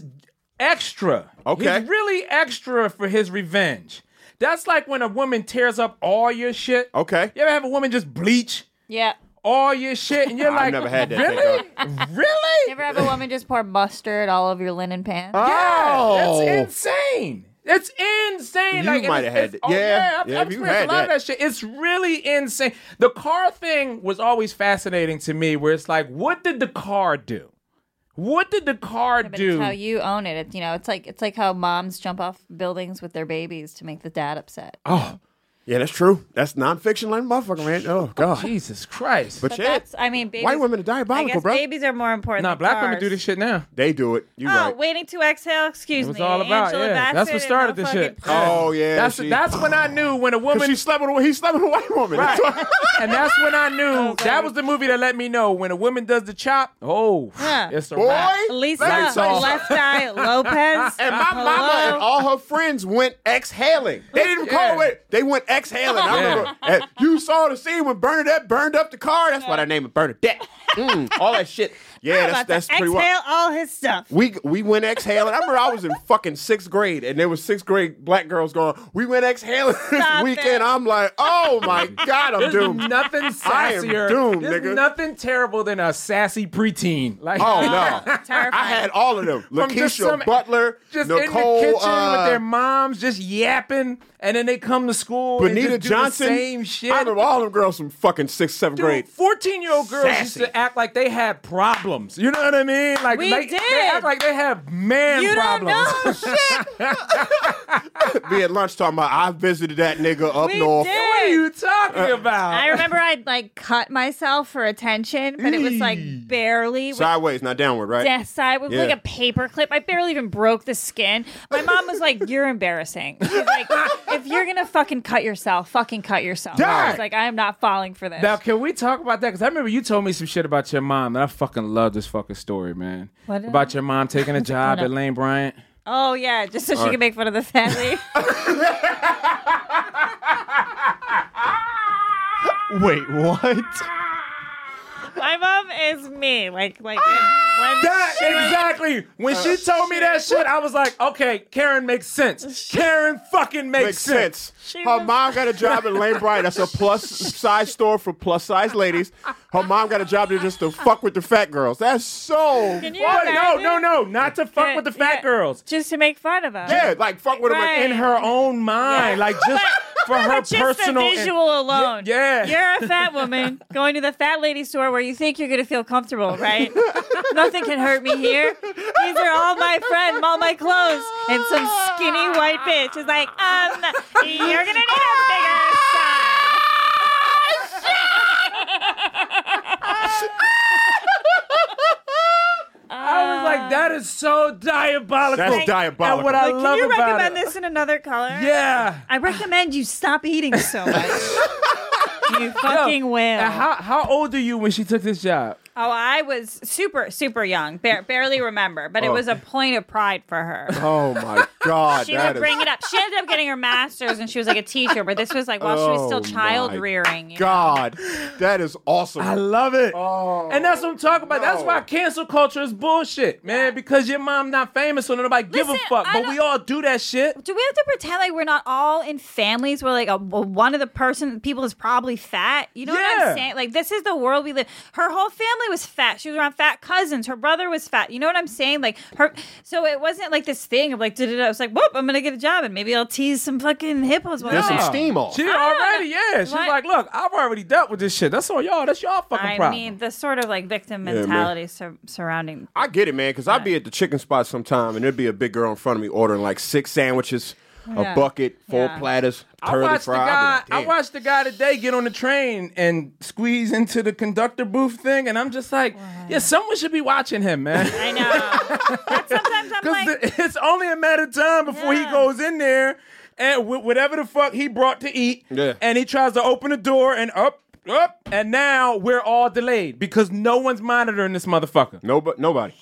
extra. Okay. He's really extra for his revenge. That's like when a woman tears up all your shit. Okay. You ever have a woman just bleach Yeah. all your shit and you're I've like, never had that, really? You really? ever have a woman just pour mustard all over your linen pants? Oh. Yeah, that's insane. It's insane. You like, might it's- have had it's- it. oh, Yeah, yeah. I've, yeah, I've you experienced had a lot of that. that shit. It's really insane. The car thing was always fascinating to me, where it's like, what did the car do? What did the car But do? it's how you own it. It's, you know, it's like it's like how moms jump off buildings with their babies to make the dad upset. Oh, yeah, that's true. That's nonfiction like a motherfucker, man. Oh, God. Jesus Christ. But But yeah, that's, I mean, babies, white women are I diabolical, guess bro. babies are more important. Nah, than black cars. women do this shit now. They do it. You Oh, right. waiting to exhale. Excuse It was me. all about, Angela yeah. That's Bassett what and started this motherfucking- shit. Oh, yeah. That's she- that's when I knew when a 'Cause woman she slept with a, he slept with a white woman. Right. That's why- and that's when I knew that was the movie that let me know when a woman does the chop, oh, Yeah. it's a Boy, wrap. Lisa, Lights off. Left Eye Lopez. And my mama and Hello? all her friends went exhaling. They didn't Yeah. call it. They went exhaling. I Yeah. remember. And you saw the scene when Bernadette burned up the car. That's why I named it Bernadette. mm, all that shit. Yeah, that's that's pretty exhale wild. all his stuff. We we went exhaling. I remember I was in fucking sixth grade, and there was sixth grade black girls going, we went exhaling this Stop weekend. it. I'm like, oh my God, I'm There's doomed. nothing I am sassier. doomed, There's nigga. nothing terrible than a sassy preteen. Like, Oh, no. Terrifying. I had all of them. From just Lakeisha some- Butler, just Nicole, in the kitchen uh, with their moms, just yapping, and then they come to school Bonita and just Johnson. do the same shit. I remember all them girls from fucking sixth, seventh grade. Dude, fourteen-year-old girls used Sassy. to act like they had problems. You know what I mean? Like We they, did. they act like they have man You don't problems. know shit. Be at lunch talking about, I visited that nigga up We north. did. What are you talking about? I remember I'd like cut myself for attention, but it was like barely. with- Sideways, not downward, right? Death side with like Yeah. a paper clip. I barely even broke the skin. My mom was like, "You're embarrassing." She's like, "If you're gonna fucking cut yourself, fucking cut yourself." I Die. was like, "I am not falling for this." Now, can we talk about that? Because I remember you told me some shit about your mom, and I fucking love this fucking story, man. What did About your mom taking a job no. at Lane Bryant. Oh yeah, just so she could make fun of the family. Wait, what? My mom is me. Like like when, when That she was- exactly. When she told me that shit, I was like, okay, Karen makes sense. Karen fucking makes, Makes sense. She Her was- mom got a job at Lane Bryant. That's a plus size store for plus size ladies. Her mom got a job there just to fuck with the fat girls. That's so. Can you What? No, imagine? no, no, not to fuck Yeah, with the fat yeah. girls. Just to make fun of her. Yeah, like fuck with them. Like, Right. In her own mind, Yeah. like just for her Just personal. the visual alone. Yeah. You're a fat woman going to the fat lady store where you think you're going to feel comfortable, right? Nothing can hurt me here. These are all my friends, all my clothes. And some skinny white bitch is like, um, you're going to need a bigger size. I was like, that is so diabolical. That's diabolical. And what I Like, love can you about recommend it, this in another color? yeah. I recommend you stop eating so much. You fucking will. And how how old are you when she took this job? Oh, I was super, super young. Ba- barely remember, but it was a point of pride for her. oh my God. She that would is- bring it up. She ended up getting her master's, and she was like a teacher. But this was like while she was Oh, still my child rearing. you know? God. That is awesome. I love it. Oh, and that's what I'm talking about. That's no. why cancel culture is bullshit, man. Because your mom not famous, so nobody give a Listen, fuck. I But don't- we all do that shit. Do we have to pretend like we're not all in families where like a, one of the person people is probably fat? You know what Yeah. I'm saying? Like this is the world we live. Her whole family was fat. She was around fat cousins. Her brother was fat. You know what I'm saying? Like her. So it wasn't like this thing of like, da-da-da. I was like, whoop, I'm gonna get a job and maybe I'll tease some fucking hippos. while There's I'm some there. steam off. She I don't already, know. yeah. She's What? like, look, I've already dealt with this shit. That's on y'all. That's y'all fucking I problem. mean, the sort of like victim man. mentality sur- surrounding. I get it, man, because I'd be at the chicken spot sometime, and there'd be a big girl in front of me ordering like six sandwiches, Yeah. a bucket, four Yeah. platters, I turley watched the fry. I'd be guy. like, I damn. watched the guy today get on the train and squeeze into the conductor booth thing, and I'm just like, yeah, someone should be watching him, man. I know. But sometimes I'm Because like, it's only a matter of time before he Yeah. goes in there and wh- whatever the fuck he brought to eat, Yeah. and he tries to open the door and up, up, and now we're all delayed because no one's monitoring this motherfucker. Nobody, nobody.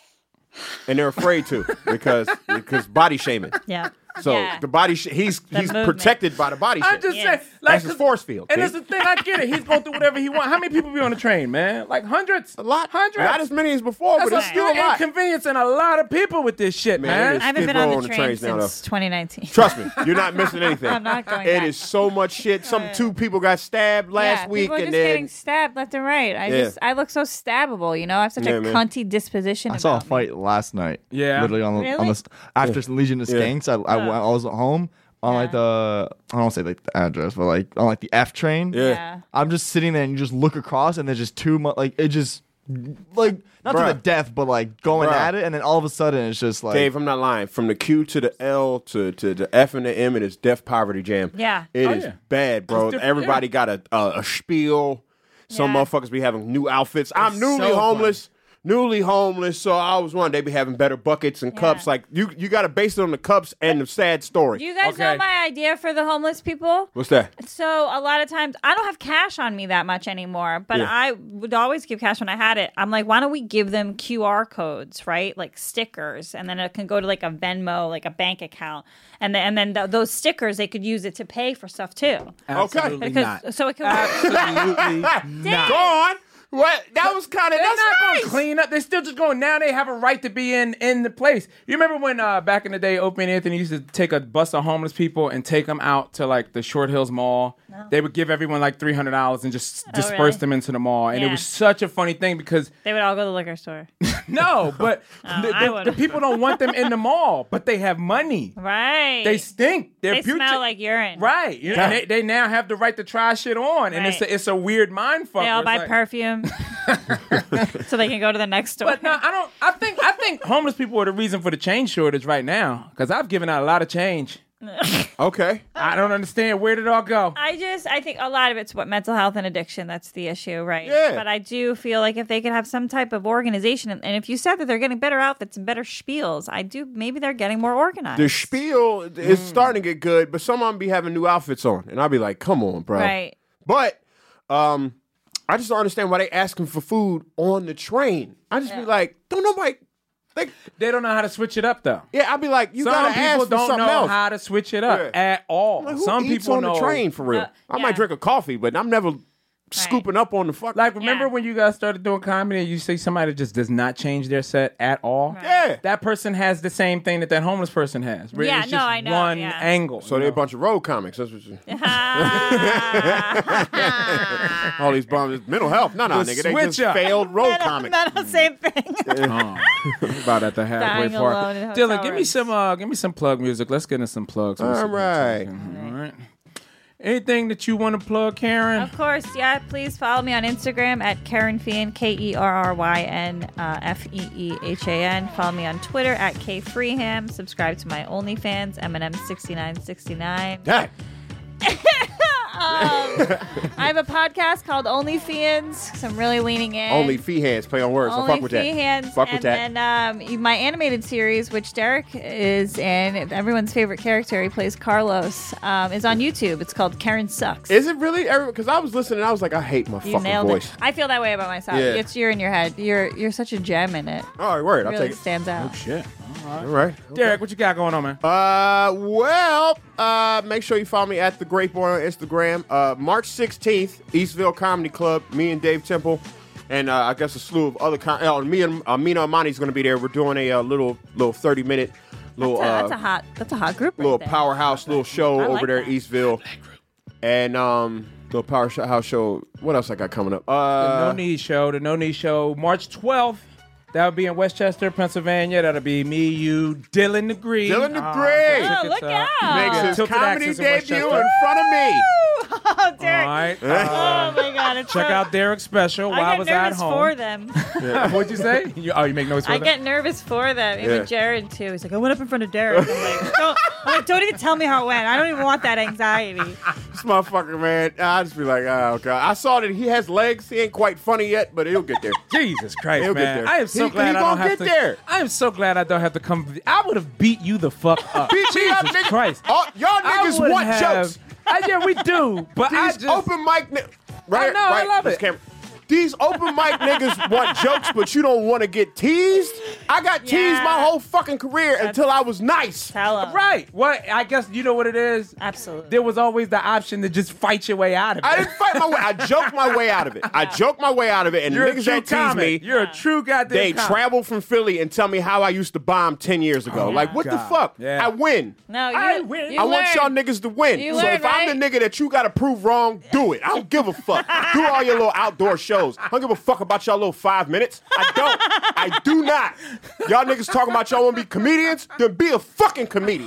And they're afraid to because because body shaming. yeah. So yeah. the body, sh- he's he's movement. protected by the body I shame. just Yes. say, like, That's his 'cause- force field. And see? that's the thing. I get it. He's going through whatever he wants. How many people be on the train, man? Like hundreds. a lot, Hundreds. not as many as before, That's but it's a still a lot. inconvenicing a lot of people with this shit, Man, man. it is- I haven't Skid been on Row the on the train trains now, since twenty nineteen. Trust me, you're not missing anything. I'm not going It back. is so much shit. Some two people got stabbed last yeah, week, people are and just then getting stabbed left and right. I Yeah. just I look so stabbable, you know. I have such Yeah, a man. cunty disposition. I saw a about me. fight last night. Yeah? literally on the, on Really? the after Legion of Yeah. Skanks. I, I, I was at home on like the I don't want to say like the address, but like on like the F train. Yeah. Yeah. I'm just sitting there and you just look across and there's just too much like it just like not Bruh. to the death, but like going Bruh. at it, and then all of a sudden it's just like Dave, I'm not lying. From the Q to the L to, to the F and the M, it is Def Poverty Jam. Yeah. It Oh, is yeah. bad, bro. It's different, Everybody got a, a a spiel. Some Yeah. motherfuckers be having new outfits. I'm newly so homeless. Newly homeless, so I always wondering they be having better buckets and Yeah. cups. Like you, you got to base it on the cups and the sad story. Do you guys know Okay. my idea for the homeless people? What's that? So a lot of times I don't have cash on me that much anymore, but Yeah. I would always give cash when I had it. I'm like, why don't we give them Q R codes, right? Like stickers, and then it can go to like a Venmo, like a bank account, and then and then th- those stickers they could use it to pay for stuff too. Absolutely Because not. so it can Absolutely not. Go on. What? That was kind of They're that's not nice. going to clean up. They're still just going. Now they have a right to be in in the place. You remember when uh, back in the day, Opie and Anthony used to take a bus of homeless people and take them out to like the Short Hills Mall. No. They would give everyone like three hundred dollars and just oh, disperse really? them into the mall. And yeah. it was such a funny thing because they would all go to the liquor store. no, but oh, the, the, the people don't want them in the mall, but they have money. Right. They stink. They're they putrid. smell like urine. Right. You know, they, they now have the right to try shit on, and right. it's a, it's a weird mind fuck. They all buy like, perfume so they can go to the next store. But no, I don't. I think I think homeless people are the reason for the change shortage right now because I've given out a lot of change. Okay. I don't understand where did it all go. I just I think a lot of it's what mental health and addiction. That's the issue, right? Yeah. But I do feel like if they could have some type of organization, and if you said that they're getting better outfits and better spiels, I do maybe they're getting more organized. The spiel is starting to get good, but some of them be having new outfits on, and I'll be like, "Come on, bro." Right. But um, I just don't understand why they asking for food on the train. I just Yeah. be like, "Don't nobody." They, They don't know how to switch it up though. yeah, I'll be like, "You Some gotta people ask for don't something know else." how to switch it up Yeah. at all. Like, who Some eats people on know. the train for real. Uh, I yeah. might drink a coffee, but I'm never scooping up on the fuck. Like, remember Yeah. when you guys started doing comedy and you say somebody just does not change their set at all? Right. yeah. That person has the same thing that that homeless person has. Really, Yeah, it's no, just I know, one yeah. angle. So you they're a know? bunch of road comics. That's what you. Ah. All these bums, mental health. No, no, The nigga, they switch just up. failed road Not, comics. not the same thing. Oh, about at the halfway Dying part. alone in hotel Dylan, give me rooms. some. Uh, give me some plug music. Let's get into some plugs. Let me see All what we're right. talking. All right. Anything that you want to plug, Karen? Of course, yeah. Please follow me on Instagram at Karen Feehan, K E R R Y N uh, F E E H A N. Follow me on Twitter at K Freeham. Subscribe to my OnlyFans, M and M sixty-nine sixty-nine. Hey. Um, I have a podcast called Only Fians, so I'm really leaning in. Only fee hands, play on words. So Only fuck with that. Fians. Fuck and with that. then um, my animated series, which Derek is in, everyone's favorite character, he plays Carlos, um, is on YouTube. It's called Karen Sucks. Is it really? Because I was listening, I was like, I hate my You fucking nailed voice. it. I feel that way about myself. Yeah. It's you're in your head. You're you're such a gem in it. All right, word. It I'll really take it. stands out. Shit. All right. Derek, what you got going on, man? Uh, well, uh, make sure you follow me at the Great Boy on Instagram. Uh, March sixteenth, Eastville Comedy Club. Me and Dave Temple, and uh, I guess a slew of other. Com- uh, me and uh, Mina Amani's going to be there. We're doing a uh, little, little thirty minute, little, That's a, uh, that's a hot. That's a hot group. Right little there. powerhouse, little show I over like there that. at Eastville, and um, little powerhouse show. What else I got coming up? The Uh, No Need Show. The No Need Show, March twelfth. That'll be in Westchester, Pennsylvania. That'll be me, you, Dylan the Green. Dylan the Uh, Green. Oh, tickets, look uh, out. makes Yeah, his Tilted comedy Axis in debut Westchester. in front of me. Oh, Derek. All right. Oh Uh, my God! It's check so- out Derek's special. While I I get was at nervous home. for them. What'd you say? You, oh, you make noise for I them? get nervous for them. Even Yeah. Jared too. He's like, I went up in front of Derek. I'm like, don't, I'm like, don't even tell me how it went. I don't even want that anxiety. This motherfucker, man. I just be like, oh god. I saw that he has legs. He ain't quite funny yet, but he'll get there. Jesus Christ, He'll get man! there. I am so He- glad he I don't gonna have get to. there. I am so glad I don't have to come. I would have beat you the fuck up. Beat me Jesus up, nigga. Christ! Oh, y'all I niggas would want have- jokes. I, yeah, we do, but I These just open mic, ni- right? I know, I right, love this it. camera. These open mic niggas want jokes, but you don't want to get teased. I got teased Yeah. my whole fucking career until I was nice. Tell him. right. What I guess you know what it is. Absolutely. There was always the option to just fight your way out of it. I didn't fight my way. I joked my way out of it. I joked my way out of it, and You're the a niggas true that tease comic. me, You're a true goddamn. they comic. travel from Philly and tell me how I used to bomb ten years ago. like, what the God. fuck? Yeah. I win. No, you, I win. you I want y'all learn. niggas to win. You so learn, if I'm the right? nigga that you gotta prove wrong, do it. I don't give a fuck. Do all your little outdoor shows. I don't give a fuck about y'all little five minutes. I don't. I do not. Y'all niggas talking about y'all wanna be comedians? Then be a fucking comedian.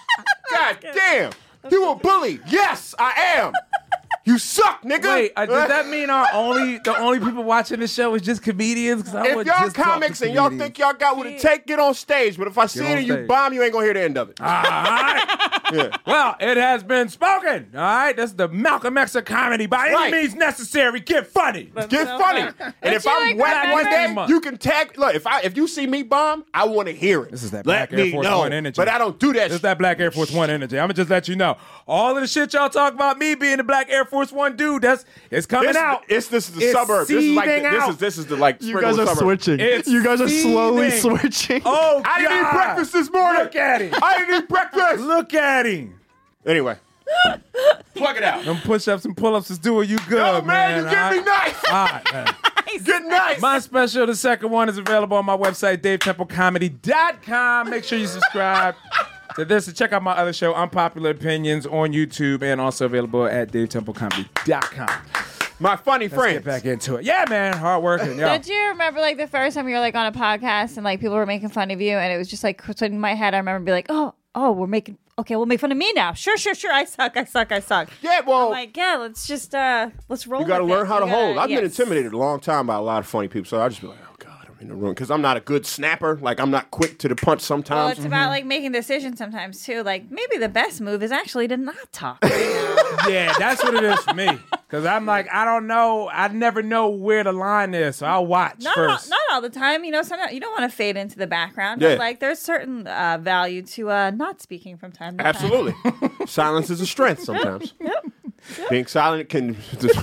God damn. You a bully. Yes, I am. You suck, nigga. Wait, uh, does that mean our only the only people watching the show is just comedians? 'Cause I If would y'all just talk to comics and y'all comedians. think y'all got what it take, get on stage. But if I see on it and you stage. bomb, you ain't gonna hear the end of it. All right. Yeah. Well, it has been spoken. All right, this is the Malcolm X of comedy. By any Right. means necessary, get funny. Get so funny. fun. And if you I'm like whack Black one day, Month? you can tag. Look, if I if you see me bomb, I want to hear it. This is that Let Black Air me Force know. One energy. But I don't do that. This is shit. that Black Air Force One energy. I'm gonna just let you know. All of the shit y'all talk about me being the Black Air Force One dude, that's it's coming This, out. It's this is the It's suburb. This is like the, seething this out. is this is the like You guys are suburb. switching. It's you guys are slowly seething. switching. Oh, I didn't God. eat breakfast this morning. Look at him. I didn't eat breakfast. Look at him. Anyway, plug it out. Them push-ups and pull-ups is doing you good, Yo, man, you all get right? me nice. All right, man. nice. Good night. My special, the second one, is available on my website, dave temple comedy dot com. Make sure you subscribe to this and check out my other show, Unpopular Opinions, on YouTube and also available at dave temple comedy dot com. My funny Let's friends. get back into it. Yeah, man. Hard working. Yo. Did you remember like the first time you were like on a podcast and like people were making fun of you and it was just like so in my head I remember being like, oh, oh, we're making okay, we'll make fun of me now. Sure, sure, sure. I suck, I suck, I suck. Yeah, well, I'm like, yeah, let's just uh let's roll. you got to with learn it. how to You gotta- hold. I've been yes. intimidated a long time by a lot of funny people, so I just be like, oh god, I'm in the room because I'm not a good snapper. Like I'm not quick to the punch Well, sometimes. it's about like making decisions sometimes too. Like maybe the best move is actually to not talk right now. Yeah, that's what it is for me. Because I'm like, I don't know. I never know where the line is, so I'll watch Not all, first. not all the time, you know. Sometimes you don't want to fade into the background. Yeah. But like, there's certain uh, value to uh, not speaking from time to time. Absolutely, silence is a strength sometimes. Being silent can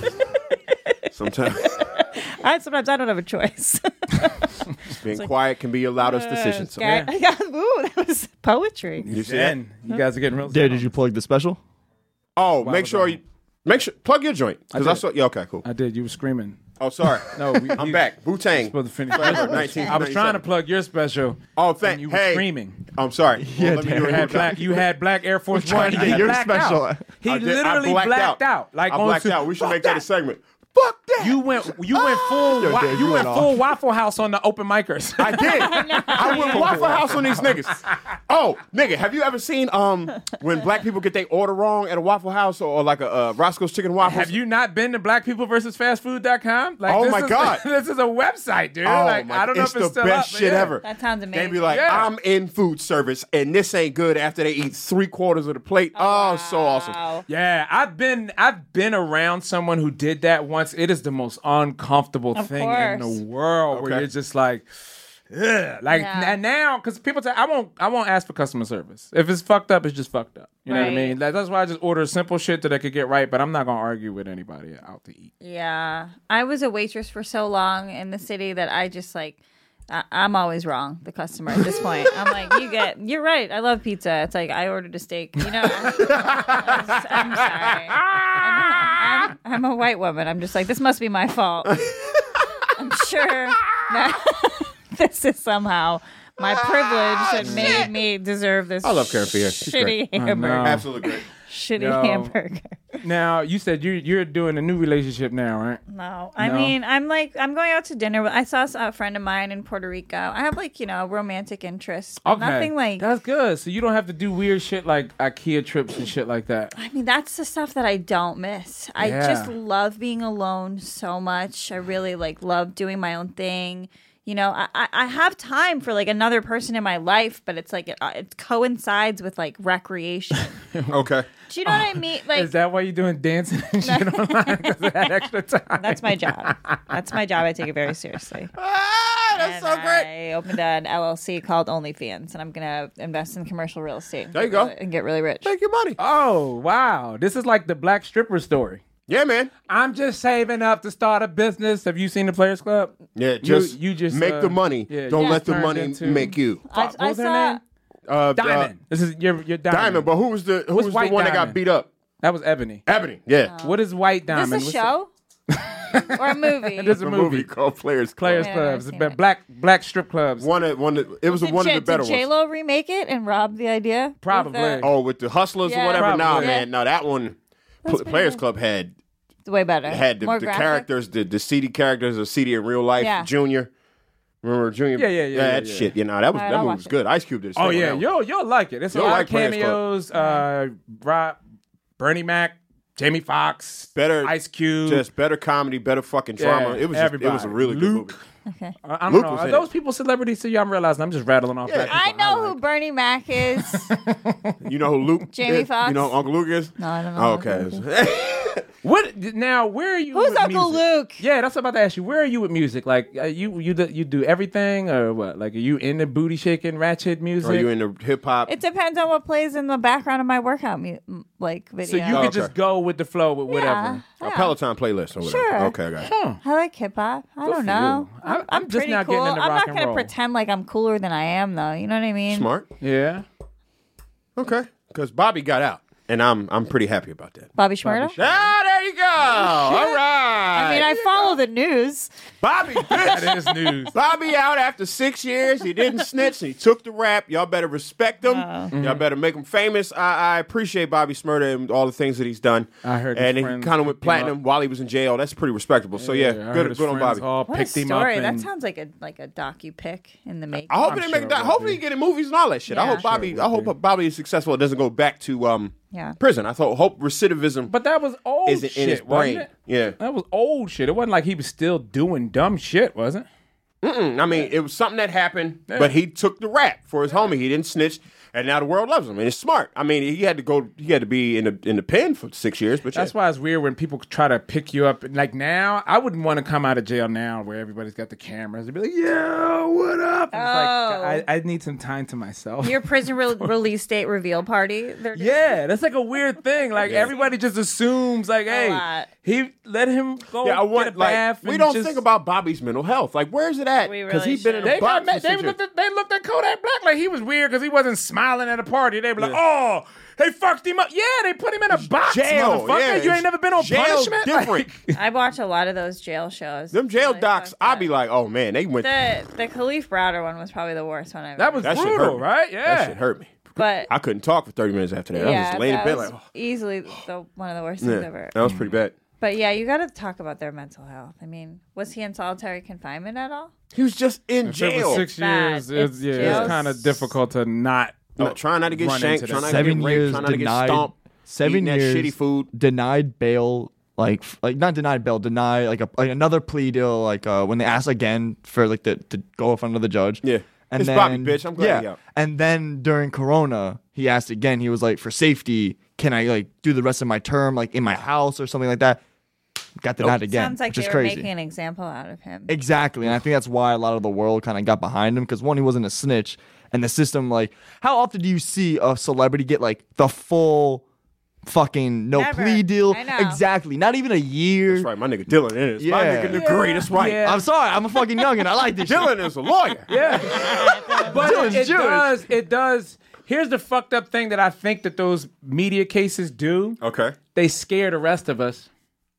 sometimes. I, sometimes I don't have a choice. Being quiet can be your loudest decision. So. Okay. Yeah. Ooh, that was poetry. You see that? Jen, you guys are getting real. Dare, did you plug the special? Oh, make was sure I- you make sure plug your joint because I, did. saw. Yeah, okay, cool. I did. You were screaming. Oh, sorry. No, we, I'm you- back. Wu Tang. Supposed to finish. Forever, nineteen I was trying to ninety-seven. plug your special. Oh, and thank you were hey. screaming. I'm sorry. Yeah, Well, let me damn. do it You one had time. black. You had Black Air Force We're trying One. to He get your blacked special. out. He I did- I literally blacked blacked out. out. Like I on blacked Super- out. We should Fuck make that a that. segment. Fuck that. You went. You went full. Yo, wa- Dave, you you went went full off. Waffle House on the open micers. I did. I went Waffle House on these niggas. Oh, nigga, have you ever seen um when black people get their order wrong at a Waffle House or, or like a uh, Roscoe's Chicken Waffles? Have you not been to black people versus fast food dot com? Like, Oh this my is, God. This is a website, dude. Oh like, my, I don't know it's if it's the still best up, but shit yeah. ever. That sounds amazing. They be like, Yeah. I'm in food service and this ain't good after they eat three quarters of the plate. Oh, so awesome. Wow. Yeah, I've been I've been around someone who did that once. It is the most uncomfortable Of thing in course. the world where Okay. you're just like, ugh. Like Yeah. n- now, because people say I won't I won't ask for customer service. If it's fucked up, it's just fucked up. You know what I Right. mean? That- That's why I just order simple shit that I could get right. But I'm not gonna argue with anybody out to eat. Yeah, I was a waitress for so long in the city that I just like. I- I'm always wrong, the customer at this point. I'm like, you get, you're right. I love pizza. It's like I ordered a steak. You know, I'm, I'm sorry. I'm, I'm, I'm a white woman. I'm just like, this must be my fault. I'm sure that this is somehow my privilege that made me deserve this. I love Karen Fier. She's shitty great. hamburger. know. Absolutely great. Shitty Yo. hamburger. Now you said you you're doing a new relationship now, right? No, I No? mean, I'm like, I'm going out to dinner. with- I saw a friend of mine in Puerto Rico. I have like, you know, romantic interests. but Okay, Nothing like, that's good. So you don't have to do weird shit like IKEA trips and shit like that. I mean, that's the stuff that I don't miss. I Yeah. just love being alone so much. I really like love doing my own thing. You know, I, I I have time for like another person in my life, but it's like it, uh, it coincides with like recreation. Okay. Do you know what I mean? Like, Is that why you're doing dancing and shit online because of that extra time? that's my job. That's my job. I take it very seriously. Ah, that's And so great. I opened an L L C called OnlyFans, and I'm gonna invest in commercial real estate. and There you get go. really- and get really rich. Take your money. Oh wow, this is like the black stripper story. Yeah, man. I'm just saving up to start a business. Have you seen the Players Club? Yeah, You- just you just, make uh, the money. yeah, Don't you let the turned money into- make you. I, Fuck, I what was her saw. name? Uh, Diamond. this is your your Uh, diamond. Diamond, but who was the who What's was the White one that got Diamond? beat up? That was Ebony. Ebony. Yeah. What is White Diamond? This a What's show or a movie? It is a A movie. movie called Players Club. Players Yeah, I've Clubs, never seen but it. black black strip clubs. One of one. Of, it was Did one J- of the better did ones. J-Lo remake it and rob the idea? With Probably. the- Oh, with the hustlers Yeah. or whatever. Nah, Probably. man. No, that one. Pl- pretty Players good. Club had way better. had the, More the graphic? characters, the the seedy characters of Seedy in real life. Yeah. Junior. Remember Junior? Yeah, yeah, yeah, yeah, that yeah. shit. You know, that was All right, that I'll movie watch was it. good. Ice Cube did. a Oh stunt on yeah, that one. you'll you'll like it. It's a You'll lot like of Players Club. cameos. Uh, Rob, Bernie Mac, Jamie Foxx, Better Ice Cube. Just better comedy, better fucking drama. Yeah, it was just, it was a everybody. really good Luke. movie. Okay. I, I don't Luke know. was Are in those it. people celebrities to you? I'm realizing I'm just rattling off. Yeah. black I people know like. who Bernie Mac is. You know who Luke? Jamie is? Foxx? You know who Uncle Luke is? No, I don't know Oh, Uncle okay. What now? Where are you? Who's with Uncle music? Luke? Yeah, that's what I'm about to ask you. Where are you with music? Like uh, you, you, do, you do everything, or what? Like, are you into booty shaking, ratchet music? Are you into hip hop? It depends on what plays in the background of my workout mu- m- like video. so you Oh, could okay. just go with the flow with whatever. Yeah, A yeah. Peloton playlist or whatever. Sure. Okay, I got it. Huh. I like hip hop. I Good don't for know. you. I'm- I'm, I'm just pretty now cool. getting into I'm rock not and gonna roll. pretend like I'm cooler than I am, though. You know what I mean? Smart. Yeah. Okay. Because Bobby got out, and I'm I'm pretty happy about that. Bobby Shmurda. Ah, there There you go. All right. I mean, I follow the news. Bobby, That is news. Bobby out after six years. He didn't snitch. And he took the rap. Y'all better respect him. Oh. Y'all better make him famous. I, I appreciate Bobby Smurda and all the things that he's done. I heard his and he friends kind of went picked him platinum up. while he was in jail. That's pretty respectable. So yeah, I heard good, his good on friends Bobby. all What a picked him story. up. That and- sounds like a like a docu pick in the making. I hope I'm they sure make it that. will Hopefully, be. he get in movies and all that shit. I Yeah. hope Bobby. Sure it I will hope Bobby is successful. It doesn't go back to um Yeah. prison. I thought hope recidivism But that was old isn't shit, in his wasn't brain. it? Yeah. That was old shit. It wasn't like he was still doing dumb shit, was it? Mm-mm. I mean, it was something that happened, but he took the rap for his homie. He didn't snitch, and now the world loves him. And it's smart. I mean, he had to go. He had to be in the in the pen for six years. But That's yeah. why it's weird when people try to pick you up. Like now, I wouldn't want to come out of jail now where everybody's got the cameras. They'd be like, "Yo, what up?" And Oh. It's like I, I need some time to myself. Your prison re- release date reveal party. They're doing- Yeah, that's like a weird thing. Like everybody just assumes, like, hey, lot. he let him go Yeah, I get want a like bath. we and don't just, think about Bobby's mental health. Like, where's it at? We Because really he's been in should. a They, box. got, for they, six looked years. at, they looked at Kodak Black like he was weird because he wasn't smiling at a party. They were like, oh, they fucked him up. Yeah, they put him in a box, Jail, motherfucker. yeah, you ain't never been on jail's punishment? different. Like, I watch a lot of those jail shows. Them jail Really docs, fucked I'd up. be like, oh man, they went. The the Khalif Browder one was probably the worst one I've that ever was That shit hurt brutal, me. right? That Yeah. shit hurt me. But I couldn't talk for thirty minutes after that. I was yeah, just laying in that bed was like, oh, easily the, one of the worst things yeah, ever. that was pretty bad. But yeah, you got to talk about their mental health. I mean, was he in solitary confinement at all? He was just in If it was jail. six Bad. years, it's, It's yeah, jail. it's kind of difficult to not. No, trying not to get run shanked, into trying that. not to Seven get raped, years trying not to get denied. stomped, Seven eating that years shitty food. denied bail. Like, f- like not denied bail, deny like a like another plea deal. Like uh, when they asked again for like the, to go in front of the judge. Yeah. And It's then, Bobby, bitch. I'm glad yeah. he out. And then during Corona, he asked again. He was like, for safety, can I like do the rest of my term like in my house or something like that? Got denied again, Sounds like which they is were crazy. making an example out of him. Exactly, and I think that's why a lot of the world kind of got behind him because one, he wasn't a snitch, and the system like, how often do you see a celebrity get like the full fucking no Never. plea deal? I know. Exactly, not even a year. That's right, my nigga Dylan is. My Yeah. nigga degree, that's right. Yeah. I'm sorry, I'm a fucking youngin. I like this. shit. Dylan is a lawyer. Yeah. But Dylan's it, it Jewish. does. It does. Here's the fucked up thing that I think that those media cases do. Okay. They scare the rest of us.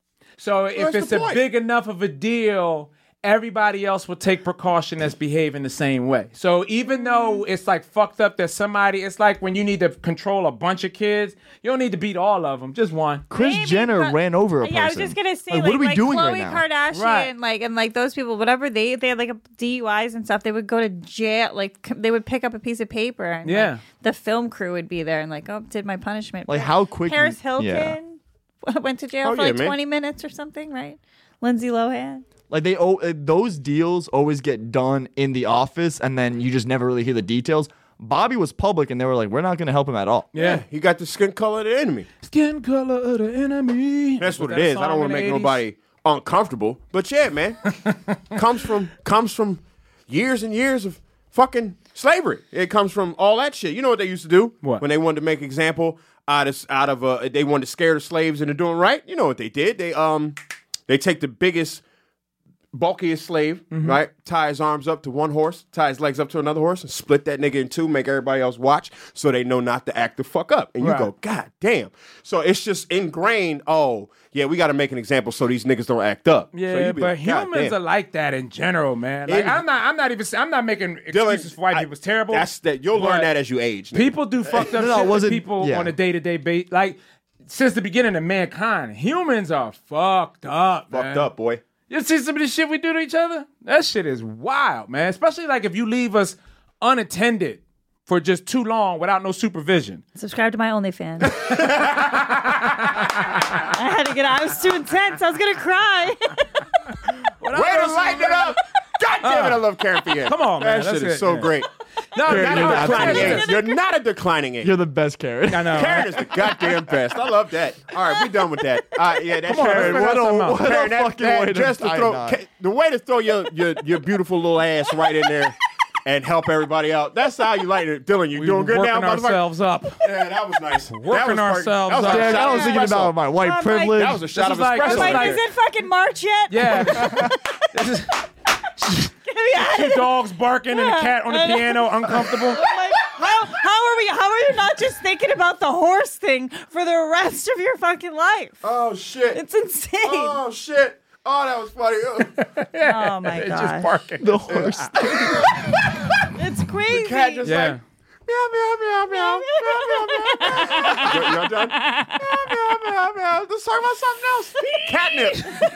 So if that's it's the a point. big enough of a deal, everybody else will take precaution that's behaving the same way. So even though it's like fucked up that somebody, it's like when you need to control a bunch of kids, you don't need to beat all of them, just one. Chris Maybe, Jenner but- ran over a person. Yeah, I was just gonna say, Like, like, what are we like doing Khloe right now? Kardashian, Right. like, and like those people, whatever they they had like a D U Is and stuff, they would go to jail. Like c- they would pick up a piece of paper, and Yeah. like, the film crew would be there and like, oh, did my punishment. Like, how quick Paris you- Hilton yeah. went to jail Oh, for yeah, like man. twenty minutes or something, right? Lindsay Lohan. Like they, oh, uh, those deals always get done in the office, and then you just never really hear the details. Bobby was public, and they were like, "We're not going to help him at all." Yeah. He got the skin color of the enemy. Skin color of the enemy. That's what Was it that is. I song don't want in to the make eighties? nobody uncomfortable. But yeah, man. comes from comes from years and years of fucking slavery. It comes from all that shit. You know what they used to do? What? When they wanted to make example out of out of uh, they wanted to scare the slaves into doing right. You know what they did? They um they take the biggest bulkiest slave, Mm-hmm. right? Tie his arms up to one horse, tie his legs up to another horse, and split that nigga in two, make everybody else watch so they know not to act the fuck up. And you Right. go, God damn. So it's just ingrained, oh, yeah, we got to make an example so these niggas don't act up. Yeah, so you be but like, God humans damn. are like that in general, man. Like In- I'm not, I'm not even, I'm not making Dylan, excuses for white I- people. It's terrible. That's that. You'll learn but that as you age. nigga. People do fucked up No, no, shit was to it- people yeah. on a day to day basis. Like since the beginning of mankind, humans are fucked up. fucked man. up, boy. You see some of the shit we do to each other? That shit is wild, man. Especially like if you leave us unattended for just too long without no supervision. Subscribe to my OnlyFans. I had to get out. I was too intense. I was gonna cry. Way to lighten it up. God damn it, I love Karen Fiat. Come on, man. That shit That's is it, so yeah. great. No, You're not not a a declining declining age. You're not a declining age. You're the best, Karen. I know. Karen is the goddamn best. I love that. All right, we done with that. All right, yeah, that's Come on, Karen. let's figure out something else. what Karen, a that, fucking that way to just to die throw not. Ka- the way to throw your, your your beautiful little ass right in there and help everybody out. That's how you like it, Dylan. You We doing were good now, working motherfucker? ourselves up. Yeah, that was nice. That was Working perfect. ourselves That was up. a Yeah, shot I was of thinking espresso. about my white Oh my- privilege. That was a shot is of like- espresso. this I'm like, right is there. it fucking March yet? Yeah. This is Get me out of two here. dogs barking and a cat on the piano, uncomfortable. I'm like, how, how are are you? How are you not just thinking about the horse thing for the rest of your fucking life? Oh shit! It's insane. Oh shit! Oh, that was funny. Oh my It's god, just barking. The horse. it's crazy. The cat just Yeah. like meow meow meow meow meow meow meow. You- Y'all done? Meow meow meow meow. Let's talk about something else. Catnip.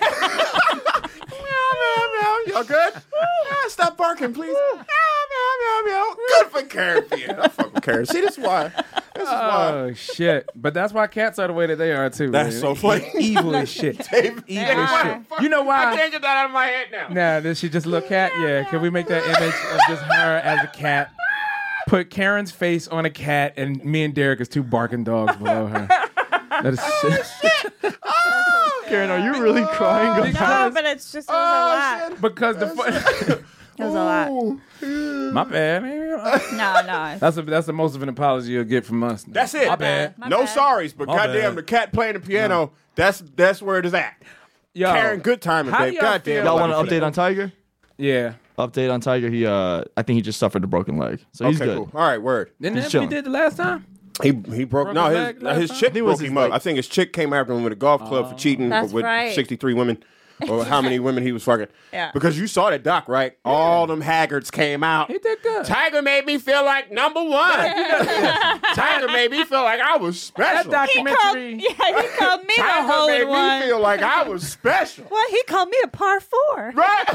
Meow meow meow. Y'all good? Yeah, stop barking, please. Meow meow meow meow. Good for Karen. Yeah, I fuck with Karen. See, this is why. This is why. Oh shit! But that's why cats are the way that they are too. That's man. so funny. Evil as shit. Evil Evil are. as shit. You know I why? can't get that out of my head now. Nah, this she just a little cat. Yeah, can we make that image of just her as a cat? Put Karen's face on a cat, and me and Derek as two barking dogs below her. That is shit. Karen, are you really crying? No, about but it's just it was Oh, a lot. Because the fun- It was a lot. my bad. No, no. That's a, that's the most of an apology you'll get from us. That's it. My bad. My no bad. sorries, but My goddamn, bad. the cat playing the piano. That's that's where it is at. Yo, Karen, good timing, how do babe. y'all Goddamn. feel- Y'all love want you an for update on Tiger? Yeah. Update on Tiger. He, uh, I think he just suffered a broken leg, so that. he's Okay, good. cool. All right, word. Didn't He's that we chilling. did the last time? He he broke. Broke no, his his leg last his time? chick I think it was broke his him up. leg. I think his chick came after him with a golf club for cheating That's with right. sixty-three women. Or how many women he was fucking. Yeah. Because you saw that doc, right? All them haggards came out. He did good. Tiger made me feel like number one. Tiger made me feel like I was That special. He called, documentary. yeah, he called me the Tiger hole made in me one. feel like I was special. Well, he called me a par four. Right?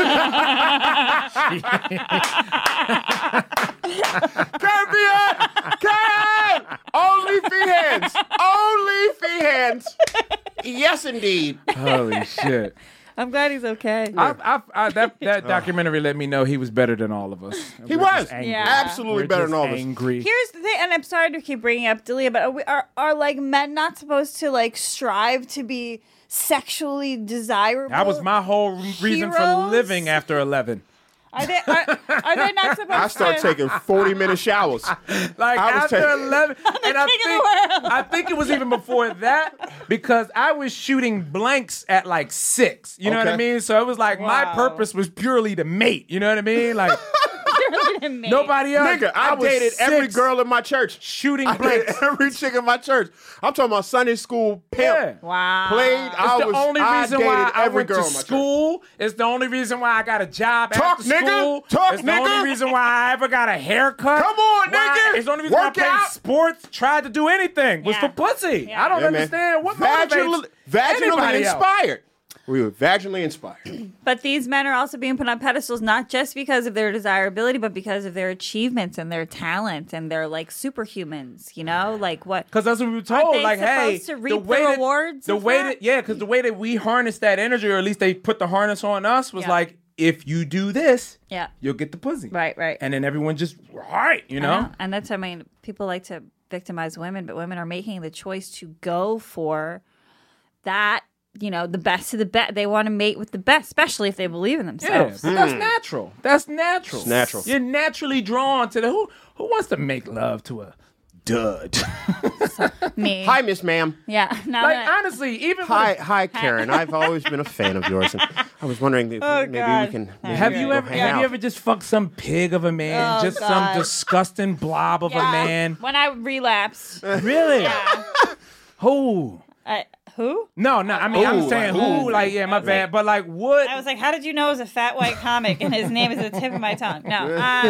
Caribbean! Karen! Only fee hands! Only fee hands! Yes, indeed. Holy shit. I'm glad he's okay. I, I, I, that that documentary let me know he was better than all of us. He We're was. just angry. Yeah. Absolutely We're better just than all of us. angry. Here's the thing, and I'm sorry to keep bringing up Dalia, but are, we, are are like men not supposed to like strive to be sexually desirable? That was my whole reason for Heroes? living after eleven. Are they are, are they not supposed I start to? taking forty minute showers. Like I was after taking- eleven, and I king of think the world. I think it was even before that because I was shooting blanks at like six. You know what I Okay. mean? So it was like my Wow. purpose was purely to mate. You know what I mean? Like nobody else. Nigga, I, was dated every six girl in my church. shooting I dated blanks. every chick in my church. I'm talking about Sunday school pimp. Yeah. Wow. Played. It's I the was. only I reason dated why I every went girl to in my church. school. It's the only reason why I got a job Talk, after nigga. school. Talk, it's the nigga. only reason why I ever got a haircut. Come on, Why- nigga. It's the only reason why I Work played out. sports, tried to do anything, was Yeah. for pussy. Yeah. I don't Yeah, man. understand what Vaginal, motivates vaginally anybody else. inspired. We were vaginally inspired. But these men are also being put on pedestals not just because of their desirability, but because of their achievements and their talent and they're like superhumans. You know, like what? Because that's what we were Aren't told. they Like, hey, supposed to the reap way the that, rewards the of way that? that, yeah, because the way that we harnessed that energy, or at least they put the harness on us, was Yeah. like, if you do this, Yeah. you'll get the pussy. Right, right. And then everyone just, all right, you I know? know. And that's, I mean, people like to victimize women, but women are making the choice to go for that, you know, the best of the best. They want to mate with the best, especially if they believe in Yeah, themselves. but that's natural. That's natural. It's natural. You're naturally drawn to the who. Who wants to make love to a dud? Me. Hi, Miss Ma'am. Yeah. Now like that- honestly, even Hi, with, hi, Karen. I've always been a fan of yours, and I was wondering if Oh, maybe God. we can. maybe have we you can ever go hang have you out. ever just fucked some pig of a man, Oh, just God. some disgusting blob of Yeah. a man? When I relapsed. Really? Yeah. Who? I, who? No, no. I mean, I'm Ooh, saying like who? who? Like, yeah, my bad. But like, what? I was like, how did you know it was a fat white comic and his name is at the tip of my tongue? No. Um, I'm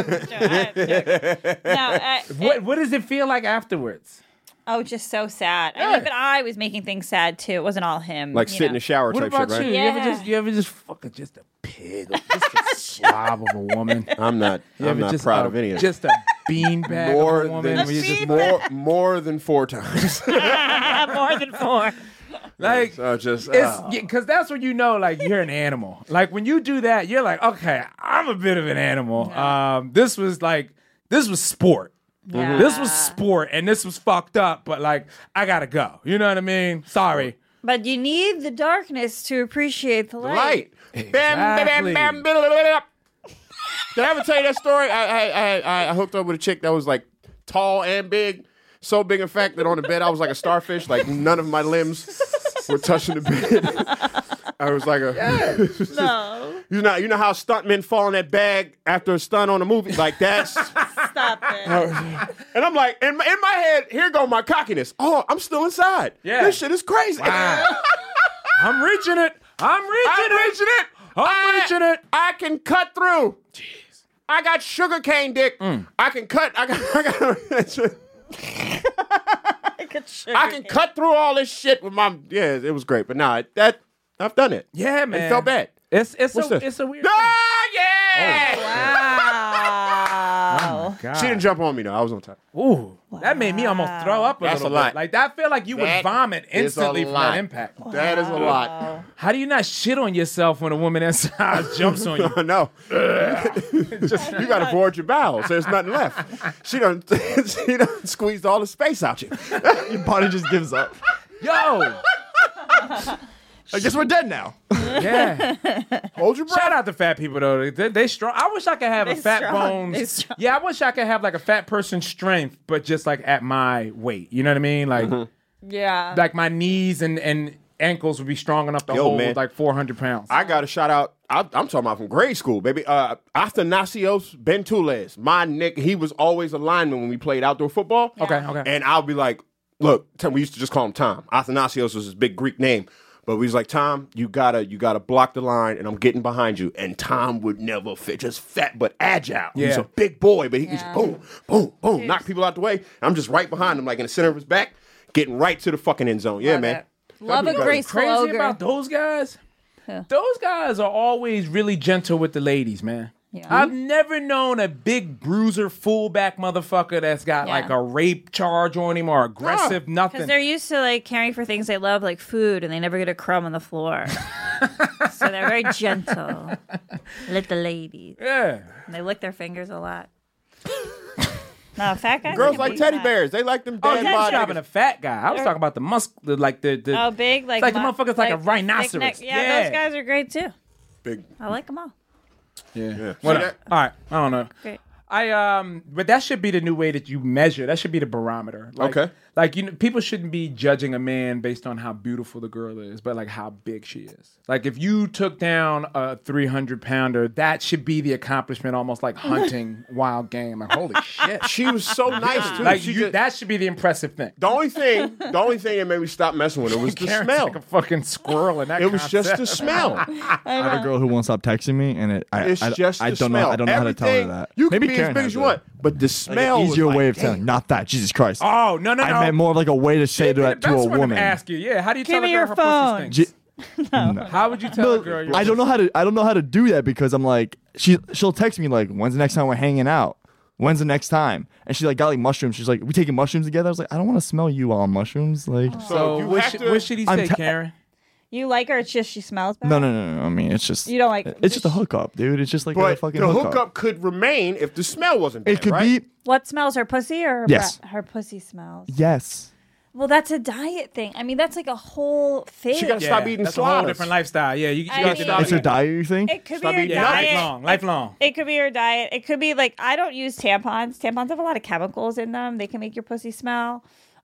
joking. No. I, what? What does it feel like afterwards? oh, just so sad. I Yeah. mean, but I was making things sad too. It wasn't all him. Like you sit in know. the shower What type about shit, right? you? You ever Yeah. just you ever just fuck a, just a pig, or just a slob of a woman? I'm not. You I'm ever not just proud a, of any of it. Just a beanbag More of a woman. than where you just- more, more than four times. More than four. like so just it's uh, because that's when you know like you're an animal. Like when you do that, you're like, okay, I'm a bit of an animal. Um, this was like this was sport. Yeah. This was sport, and this was fucked up. But like, I gotta go. You know what I mean? Sorry. But you need the darkness to appreciate the light. light. Bam, bam, Exactly. bam, bam, bam, bam. Did I ever tell you that story? I, I, I, I hooked up with a chick that was like tall and big, so big in fact that on the bed I was like a starfish. Like none of my limbs were touching the bed. I was like a. No. You know, you know how stuntmen fall in that bag after a stunt on a movie? Like that's Stop Stop it. And I'm like, in my, in my head, here go my cockiness. Oh, I'm still inside. Yeah. This shit is crazy. Wow. I'm reaching it. I'm reaching I'm it. reaching it. I'm I, reaching it. I can cut through. Jeez. I got sugar cane dick. Mm. I can cut. I got. I got. I could I can cut through all this shit with my. Yeah, it was great, but nah, that I've done it. Yeah, man. It felt bad. It's it's What's a this? it's a weird. Ah, yeah. Wow. God. She didn't jump on me though. I was on top. Ooh, that made me almost throw up a That's little a lot. bit. Like that feel like you That would vomit is a instantly from lot. that impact. That is a lot. How do you not shit on yourself when a woman that size jumps on you? No, just you got to void your bowels. There's nothing left. She done, she done squeezed all the space out you. Your body just gives up. Yo, I guess we're dead now. yeah. Hold your breath. Shout out to fat people though. They, they strong. I wish I could have a They fat strong. They bones. strong. Yeah, I wish I could have like a fat person's strength, but just like at my weight. You know what I mean? Like, Yeah. like my knees and and ankles would be strong enough to Yo, hold man. like four hundred pounds. I got to shout out. I, I'm talking about from grade school, baby. Uh, Athanasios Bentules, my Nick. He was always a lineman when we played outdoor football. Okay, okay. And I'll be like, look, Tom, we used to just call him Tom. Athanasios was his big Greek name. But we was like, Tom, you gotta, you gotta block the line, and I'm getting behind you. And Tom would never fit, just fat but agile. He's Yeah. a big boy, but he can Yeah. just boom, boom, boom, knock people out the way. I'm just right behind him, like in the center of his back, getting right to the fucking end zone. Yeah, Love man. it. Love a people graceful Crazy ogre. about those guys. Those guys are always really gentle with the ladies, man. Yeah. I've never known a big bruiser fullback motherfucker that's got Yeah. like a rape charge on him or aggressive nothing. Because they're used to like caring for things they love, like food, and they never get a crumb on the floor. So they're very gentle. Little ladies. Yeah. And they lick their fingers a lot. No, fat guys. Girls can like be teddy fat. bears. They like them Oh, dead you're body. describing a fat guy. I was talking about the musk, the, like the, the Oh, big, like like the mu- motherfucker's like a thick rhinoceros. neck- Yeah, Yeah. those guys are great too. Big. I like them all. Yeah. Yeah. What See up? All right. I don't know. Great. I um, but that should be the new way that you measure. That should be the barometer. Like, Okay. Like you know, people shouldn't be judging a man based on how beautiful the girl is, but like how big she is. Like if you took down a three hundred pounder, that should be the accomplishment, almost like hunting wild game. Like holy shit. She was so nice too. Like She you, just- that should be the impressive thing. the only thing, the only thing that made me stop messing with her was the Karen's smell. like a fucking squirrel in that. It was just the concept. smell. I have a girl who won't stop texting me, and it, I, It's I, just I the don't smell. know. I don't know how to tell her Everything- that. You can Maybe be Karen as big has as you that. want, but the Like smell. an easier was way like, of telling, damn. not that. Jesus Christ. Oh no no no! I meant more of like a way to say It'd be that the to a best one woman. Ask you, yeah. How do you Give tell me a your girl her phone. pussy J- stinks? How would you tell a But girl? Your I don't know how to. I don't know how to do that because I'm like, she she'll text me like, when's the next time we're hanging out? When's the next time? And she like got like mushrooms. She's like, we taking mushrooms together? I was like, I don't want to smell you on mushrooms. Like, So you what, have sh- to- what should he I'm say, te- Karen? You like her? It's just she smells bad. no, no, no, no. I mean, it's just You don't like- It's just a hookup, dude. It's just like a But fucking the hookup. hookup could remain if the smell wasn't bad, It could right? be What smells? Her pussy or her Yes. breath? Her pussy smells. yes. Well, that's a diet thing. I mean, that's like a whole thing. She gotta stop eating that's a whole sliders. different lifestyle. Yeah, you, you I got mean- to It's a diet, you think? It could Stop be her eating Yeah, diet. lifelong, lifelong. It could be her diet. It could be like I don't use tampons. Tampons have a lot of chemicals in them. They can make your pussy smell.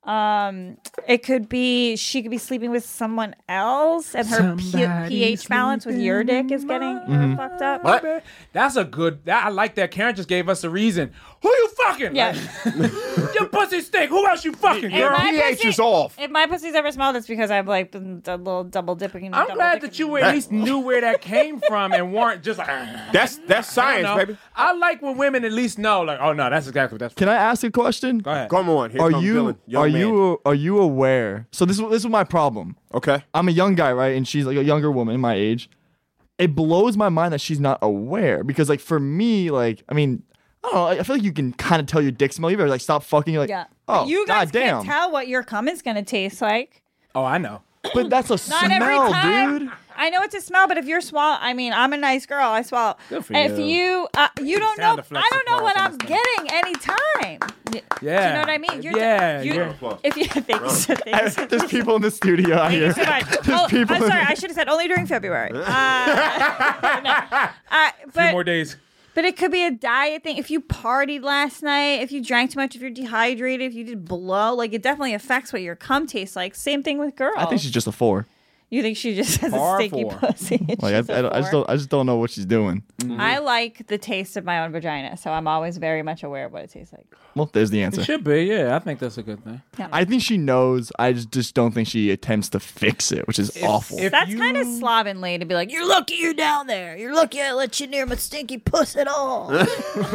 Um, it could be she could be sleeping with someone else, and her P- Somebody pH balance with your dick is getting Mm-hmm. fucked up. What? That's a good. That, I like that. Karen just gave us a reason. Who you fucking? Yeah. Like, your pussy stink. Who else you fucking, If girl? my pH pussy- is off. If my pussy's ever smelled, it's because I've like been a little double dipping. I'm double glad dipping. that you at least knew where that came from and weren't just like. I That's that's don't science, know. baby. I like when women at least know, like, oh no, that's exactly what that's. Can I ask a question? Go ahead. Come on, here Are comes you Dylan, young are man. you are you aware? So this is this is my problem. okay? I'm a young guy, right? And she's like a younger woman my age. It blows my mind that she's not aware because, like, for me, like, I mean, I don't know. I feel like you can kind of tell your dick smell. You've ever like stop fucking. You're like, Yeah. oh, you guys goddamn. can't tell what your cum is gonna taste like. Oh, I know. But that's a Not every smell, time. dude. I know it's a smell, but if you're swallow, I mean, I'm a nice girl. I swallow. Good for if you. you, uh, you don't know. Sound effects I don't know applause what on I'm this thing. getting anytime. Yeah. Do you know what I mean? You're yeah. you- yeah. If you, thank you so, thank you so, There's people in the studio out thank here. you so much. There's Oh, people I'm in sorry. the- I should have said only during February. Uh, no. Uh, Few but more days. But it could be a diet thing. If you partied last night, if you drank too much, if you're dehydrated, if you did blow, like it definitely affects what your cum tastes like. Same thing with girls. I think she's just a four. You think she just has Par a stinky four. pussy? and Like I, she's a I, don't- I just four? don't I just don't know what she's doing. I like the taste of my own vagina, so I'm always very much aware of what it tastes like. Well, there's the It answer. should be, yeah. I think that's a good thing. I think she knows. I just, just don't think she attempts to fix it, which is awful. if That's you- kind of slovenly to be like, "You're lucky you're down there. You're lucky I let you near my stinky puss at all." Is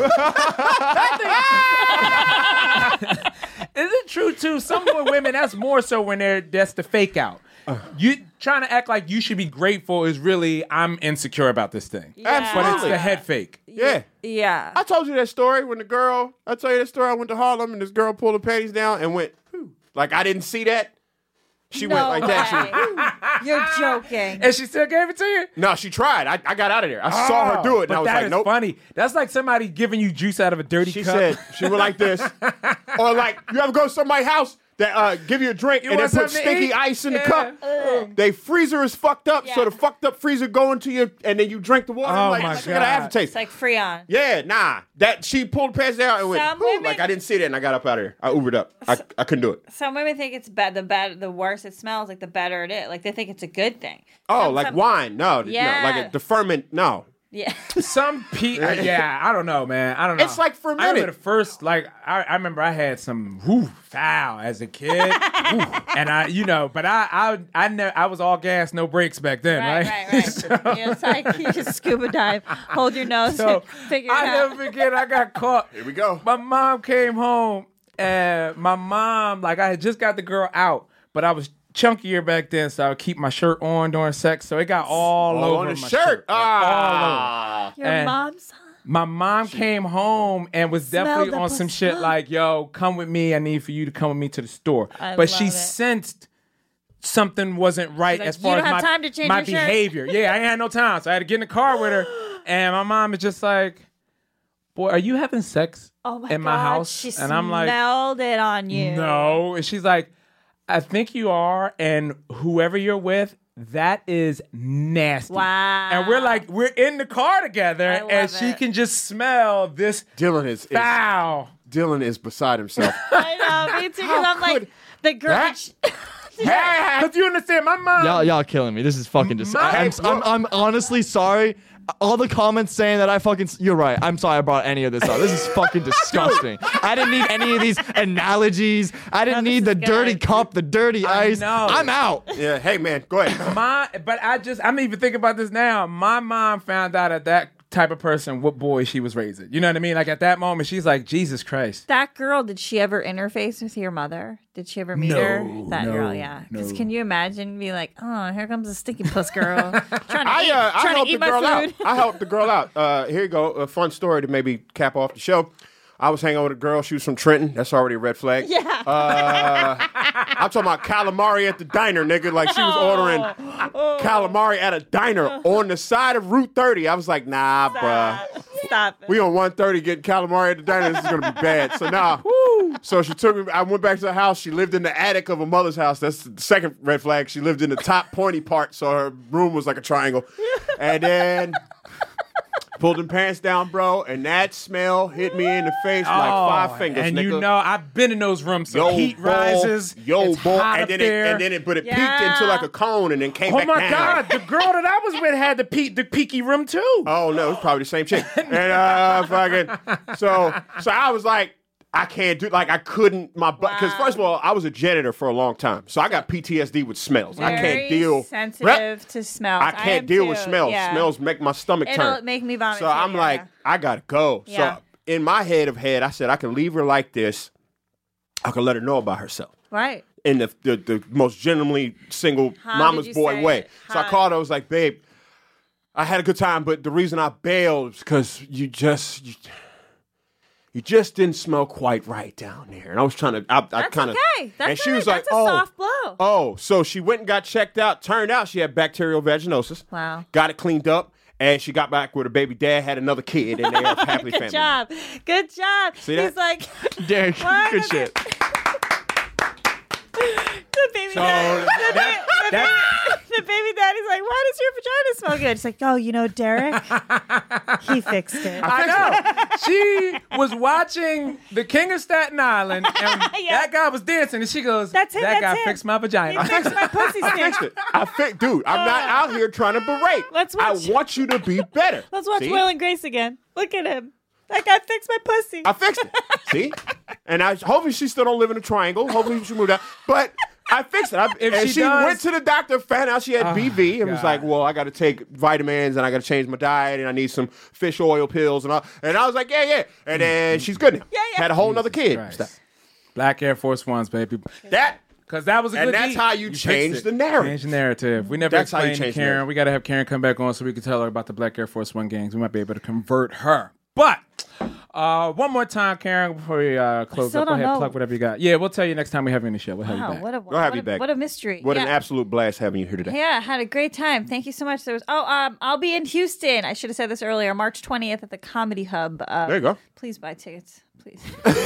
it true too? Some women, that's more so when they're that's the fake out. You trying to act like you should be grateful is really I'm insecure about this thing. Yeah. But it's Absolutely. the head fake. Yeah. Yeah. I told you that story when the girl, I told you that story. I went to Harlem and this girl pulled her panties down and went, "Whew." Like I didn't see that. She no went like that. She way. went, You're joking. And she still gave it to you? no, she tried. I, I got out of there. I saw her do it and But I was that like, is nope. funny. That's like somebody giving you juice out of a dirty She cup. said, she went like this. Or like, you ever go to somebody's house that uh, give you a drink You and they want put something to sticky eat? ice in Yeah. the cup? They freezer is fucked up, so Yeah. the fucked up freezer go into you and then you drink the water. Oh like, my I got an God. aftertaste. It's like Freon. Yeah, nah. That she pulled the pants down and went, Some "Whew," women- like I didn't see that and I got up out of here. I Ubered up. I, I couldn't do it. Some women think it's bad. The bad, the worse it smells, like the better it is. Like they think it's a good thing. Oh, Some- like some- wine. No, Yeah. no, like a, the ferment. No. Yeah. Some pe uh, yeah, I don't know, man. I don't know. It's like I fermented. remember the first, like, I, I remember I had some whoo foul as a kid, Whew. and I, you know, but I, I, I know I was all gas, no brakes back then, Right, right? right, right. So- Yeah, it's like you just scuba dive, hold your nose, So and figure it I out. never forget. I got caught. Here we go. My mom came home, and my mom, like, I had just got the girl out, but I was chunkier back then, so I would keep my shirt on during sex, so it got all, All over on the my shirt. shirt, like, all over. Ah. Your and- mom's. My mom came home and was Smell definitely the on some pussy. shit like, "Yo, come with me. I need for you to come with me to the store." I but she love it. sensed something wasn't right like, as "You far don't as have my, time to change my your shirt." behavior. Yeah, I ain't had no time, so I had to get in the car with her. And my mom is just like, "Boy, are you having sex Oh my in my God, house?" She and I'm like, smelled it on you. "No." And she's like, "I think you are, and whoever you're with, that is nasty." Wow. And we're like, we're in the car together, I love and she it. can just smell this Dylan is, is foul. Dylan is beside himself. I know, me too. Because I'm like could the girl. that- Because you understand, my mom. Y'all, y'all killing me. This is fucking disgusting. I'm, I'm, I'm honestly sorry. All the comments saying that I fucking. You're right. I'm sorry I brought any of this up. This is fucking disgusting. I didn't need any of these analogies. I didn't No, this need the is good. dirty cup, the dirty I ice. know. I'm out. Yeah, hey man, go ahead. My, but I just, I'm even thinking about this now. My mom found out at that type of person what boy she was raising. You know what I mean? Like at that moment, she's like, Jesus Christ. That girl, did she ever interface with your mother? Did she ever meet No, her? That no, girl, yeah. Because no. can you imagine being like, oh, here comes a sticky puss girl trying to I, eat, uh, I trying helped to the eat girl my out. food? I helped the girl out. Uh, here you go. A fun story to maybe cap off the show. I was hanging out with a girl. She was from Trenton. That's already a red flag. Yeah. Uh, I'm talking about calamari at the diner, nigga. Like she was ordering calamari at a diner on the side of Route thirty. I was like, nah, bruh. Stop it. We on one thirty getting calamari at the diner. This is gonna be bad. So nah. So she took me. I went back to the house. She lived in the attic of a mother's house. That's the second red flag. She lived in the top pointy part, so her room was like a triangle. And then pulled them pants down, bro, and that smell hit me in the face like Oh, five fingers. and nigga. you know, I've been in those rooms. So Yo, heat boy, rises. yo, it's boy, hot and up then there. it, and then it, but it peaked Yeah. into like a cone and then came Oh back my down. God, the girl that I was with had the peak, the peaky room too. Oh no, it's probably the same chick. And uh, fucking, so so I was like, I can't do like I couldn't my butt because Wow. first of all I was a janitor for a long time, so I got P T S D with smells. I Very can't deal. sensitive to smells. I can't am deal with too. smells. Yeah. Smells make my stomach It'll turn. make me vomit. So too, I'm yeah. like, I gotta go. Yeah. So in my head of head, I said I can leave her like this. I can let her know about herself right. in the the, the most genuinely single How mama's did you boy say way. it? So I How- called her. I was like, babe, I had a good time, but the reason I bailed is because you just you, you just didn't smell quite right down there. And I was trying to, I, I That's kind of, okay. That's and she all was right. like, That's a oh, soft blow. oh, so she went and got checked out. Turned out she had bacterial vaginosis. Wow. Got it cleaned up. And she got back with her baby dad, had another kid, and they are a happily Good family. job. Good job. See He's that? like, Derek, What? good shit. the baby So dad. that, that, The the baby daddy's like, why does your vagina smell good? It's like, oh, you know, Derek, he fixed it. I know. She was watching The King of Staten Island, and Yeah. that guy was dancing, and she goes, That's it, that that's guy it. fixed my vagina. He fixed my pussy I stick. fixed it. I fixed, dude. I'm not out here trying to berate. Let's watch- I want you to be better. Let's watch See? Will and Grace again. Look at him. That guy fixed my pussy. I fixed it. See? And I hopefully she still don't live in a triangle. Hopefully she moved out. But I fixed it. I, If and she she, does- went to the doctor, found out she had B V, and was God. like, well, I got to take vitamins, and I got to change my diet, and I need some fish oil pills, and all. And I was like, yeah, yeah. And then she's good now. Yeah, yeah. Had a whole nother kid. Christ. Black Air Force Ones, baby. That. Because that was a And good that's deed. how you fixed change it. the narrative. Change the narrative. We never That's how you explained to change the Karen. narrative. We got to have Karen come back on so we can tell her about the Black Air Force One gangs. We might be able to convert her. But uh, one more time, Karen, before we uh, close still up, go don't ahead, know. plug whatever you got. Yeah, we'll tell you next time we have you in the show. We'll have you Wow, back. what a, We'll have what, you a back. what a mystery. What yeah. an absolute blast having you here today. Yeah, had a great time. Thank you so much. There was oh, um, I'll be in Houston. I should have said this earlier. March twentieth at the Comedy Hub. Uh, There you go. Please buy tickets, please.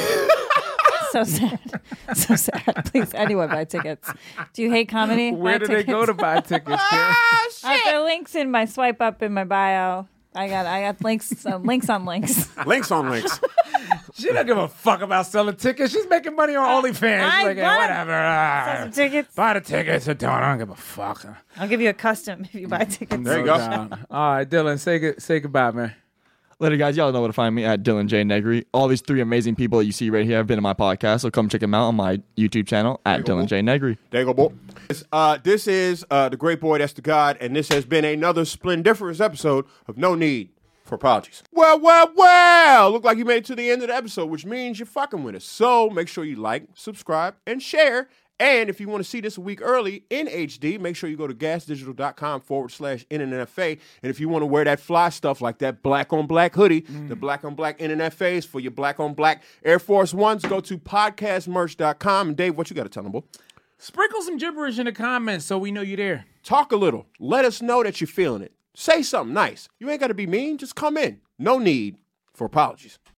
So sad, so sad. Please, anyone buy tickets. Do you hate comedy? Where Buy do they go to tickets. buy tickets, Karen? I have the links in my swipe up in my bio. I got I got links uh, links on links. Links on links. She don't give a fuck about selling tickets. She's making money on OnlyFans. She's I like, hey, wanna whatever. Sell ah, some tickets. buy the tickets or don't. I don't give a fuck. I'll give you a custom if you buy tickets. There you No go. doubt. All right, Dylan, say good, say goodbye, man. Later, guys. Y'all know where to find me at Dylan J. Negri. All these three amazing people that you see right here have been in my podcast, so come check them out on my YouTube channel at Dylan J. Negri. There you go, boy. Uh, this is uh, the great boy, that's the God, and this has been another splendiferous episode of No Need for Apologies. Well, well, well. Look like you made it to the end of the episode, which means you're fucking with us. So make sure you like, subscribe, and share. And if you want to see this a week early in H D, make sure you go to gasdigital.com forward slash NNFA. And if you want to wear that fly stuff like that black on black hoodie, the black on black N N F As for your black on black Air Force Ones, go to podcast merch dot com. And Dave, what you got to tell them, boy? Sprinkle some gibberish in the comments so we know you're there. Talk a little. Let us know that you're feeling it. Say something nice. You ain't got to be mean. Just come in. No need for apologies.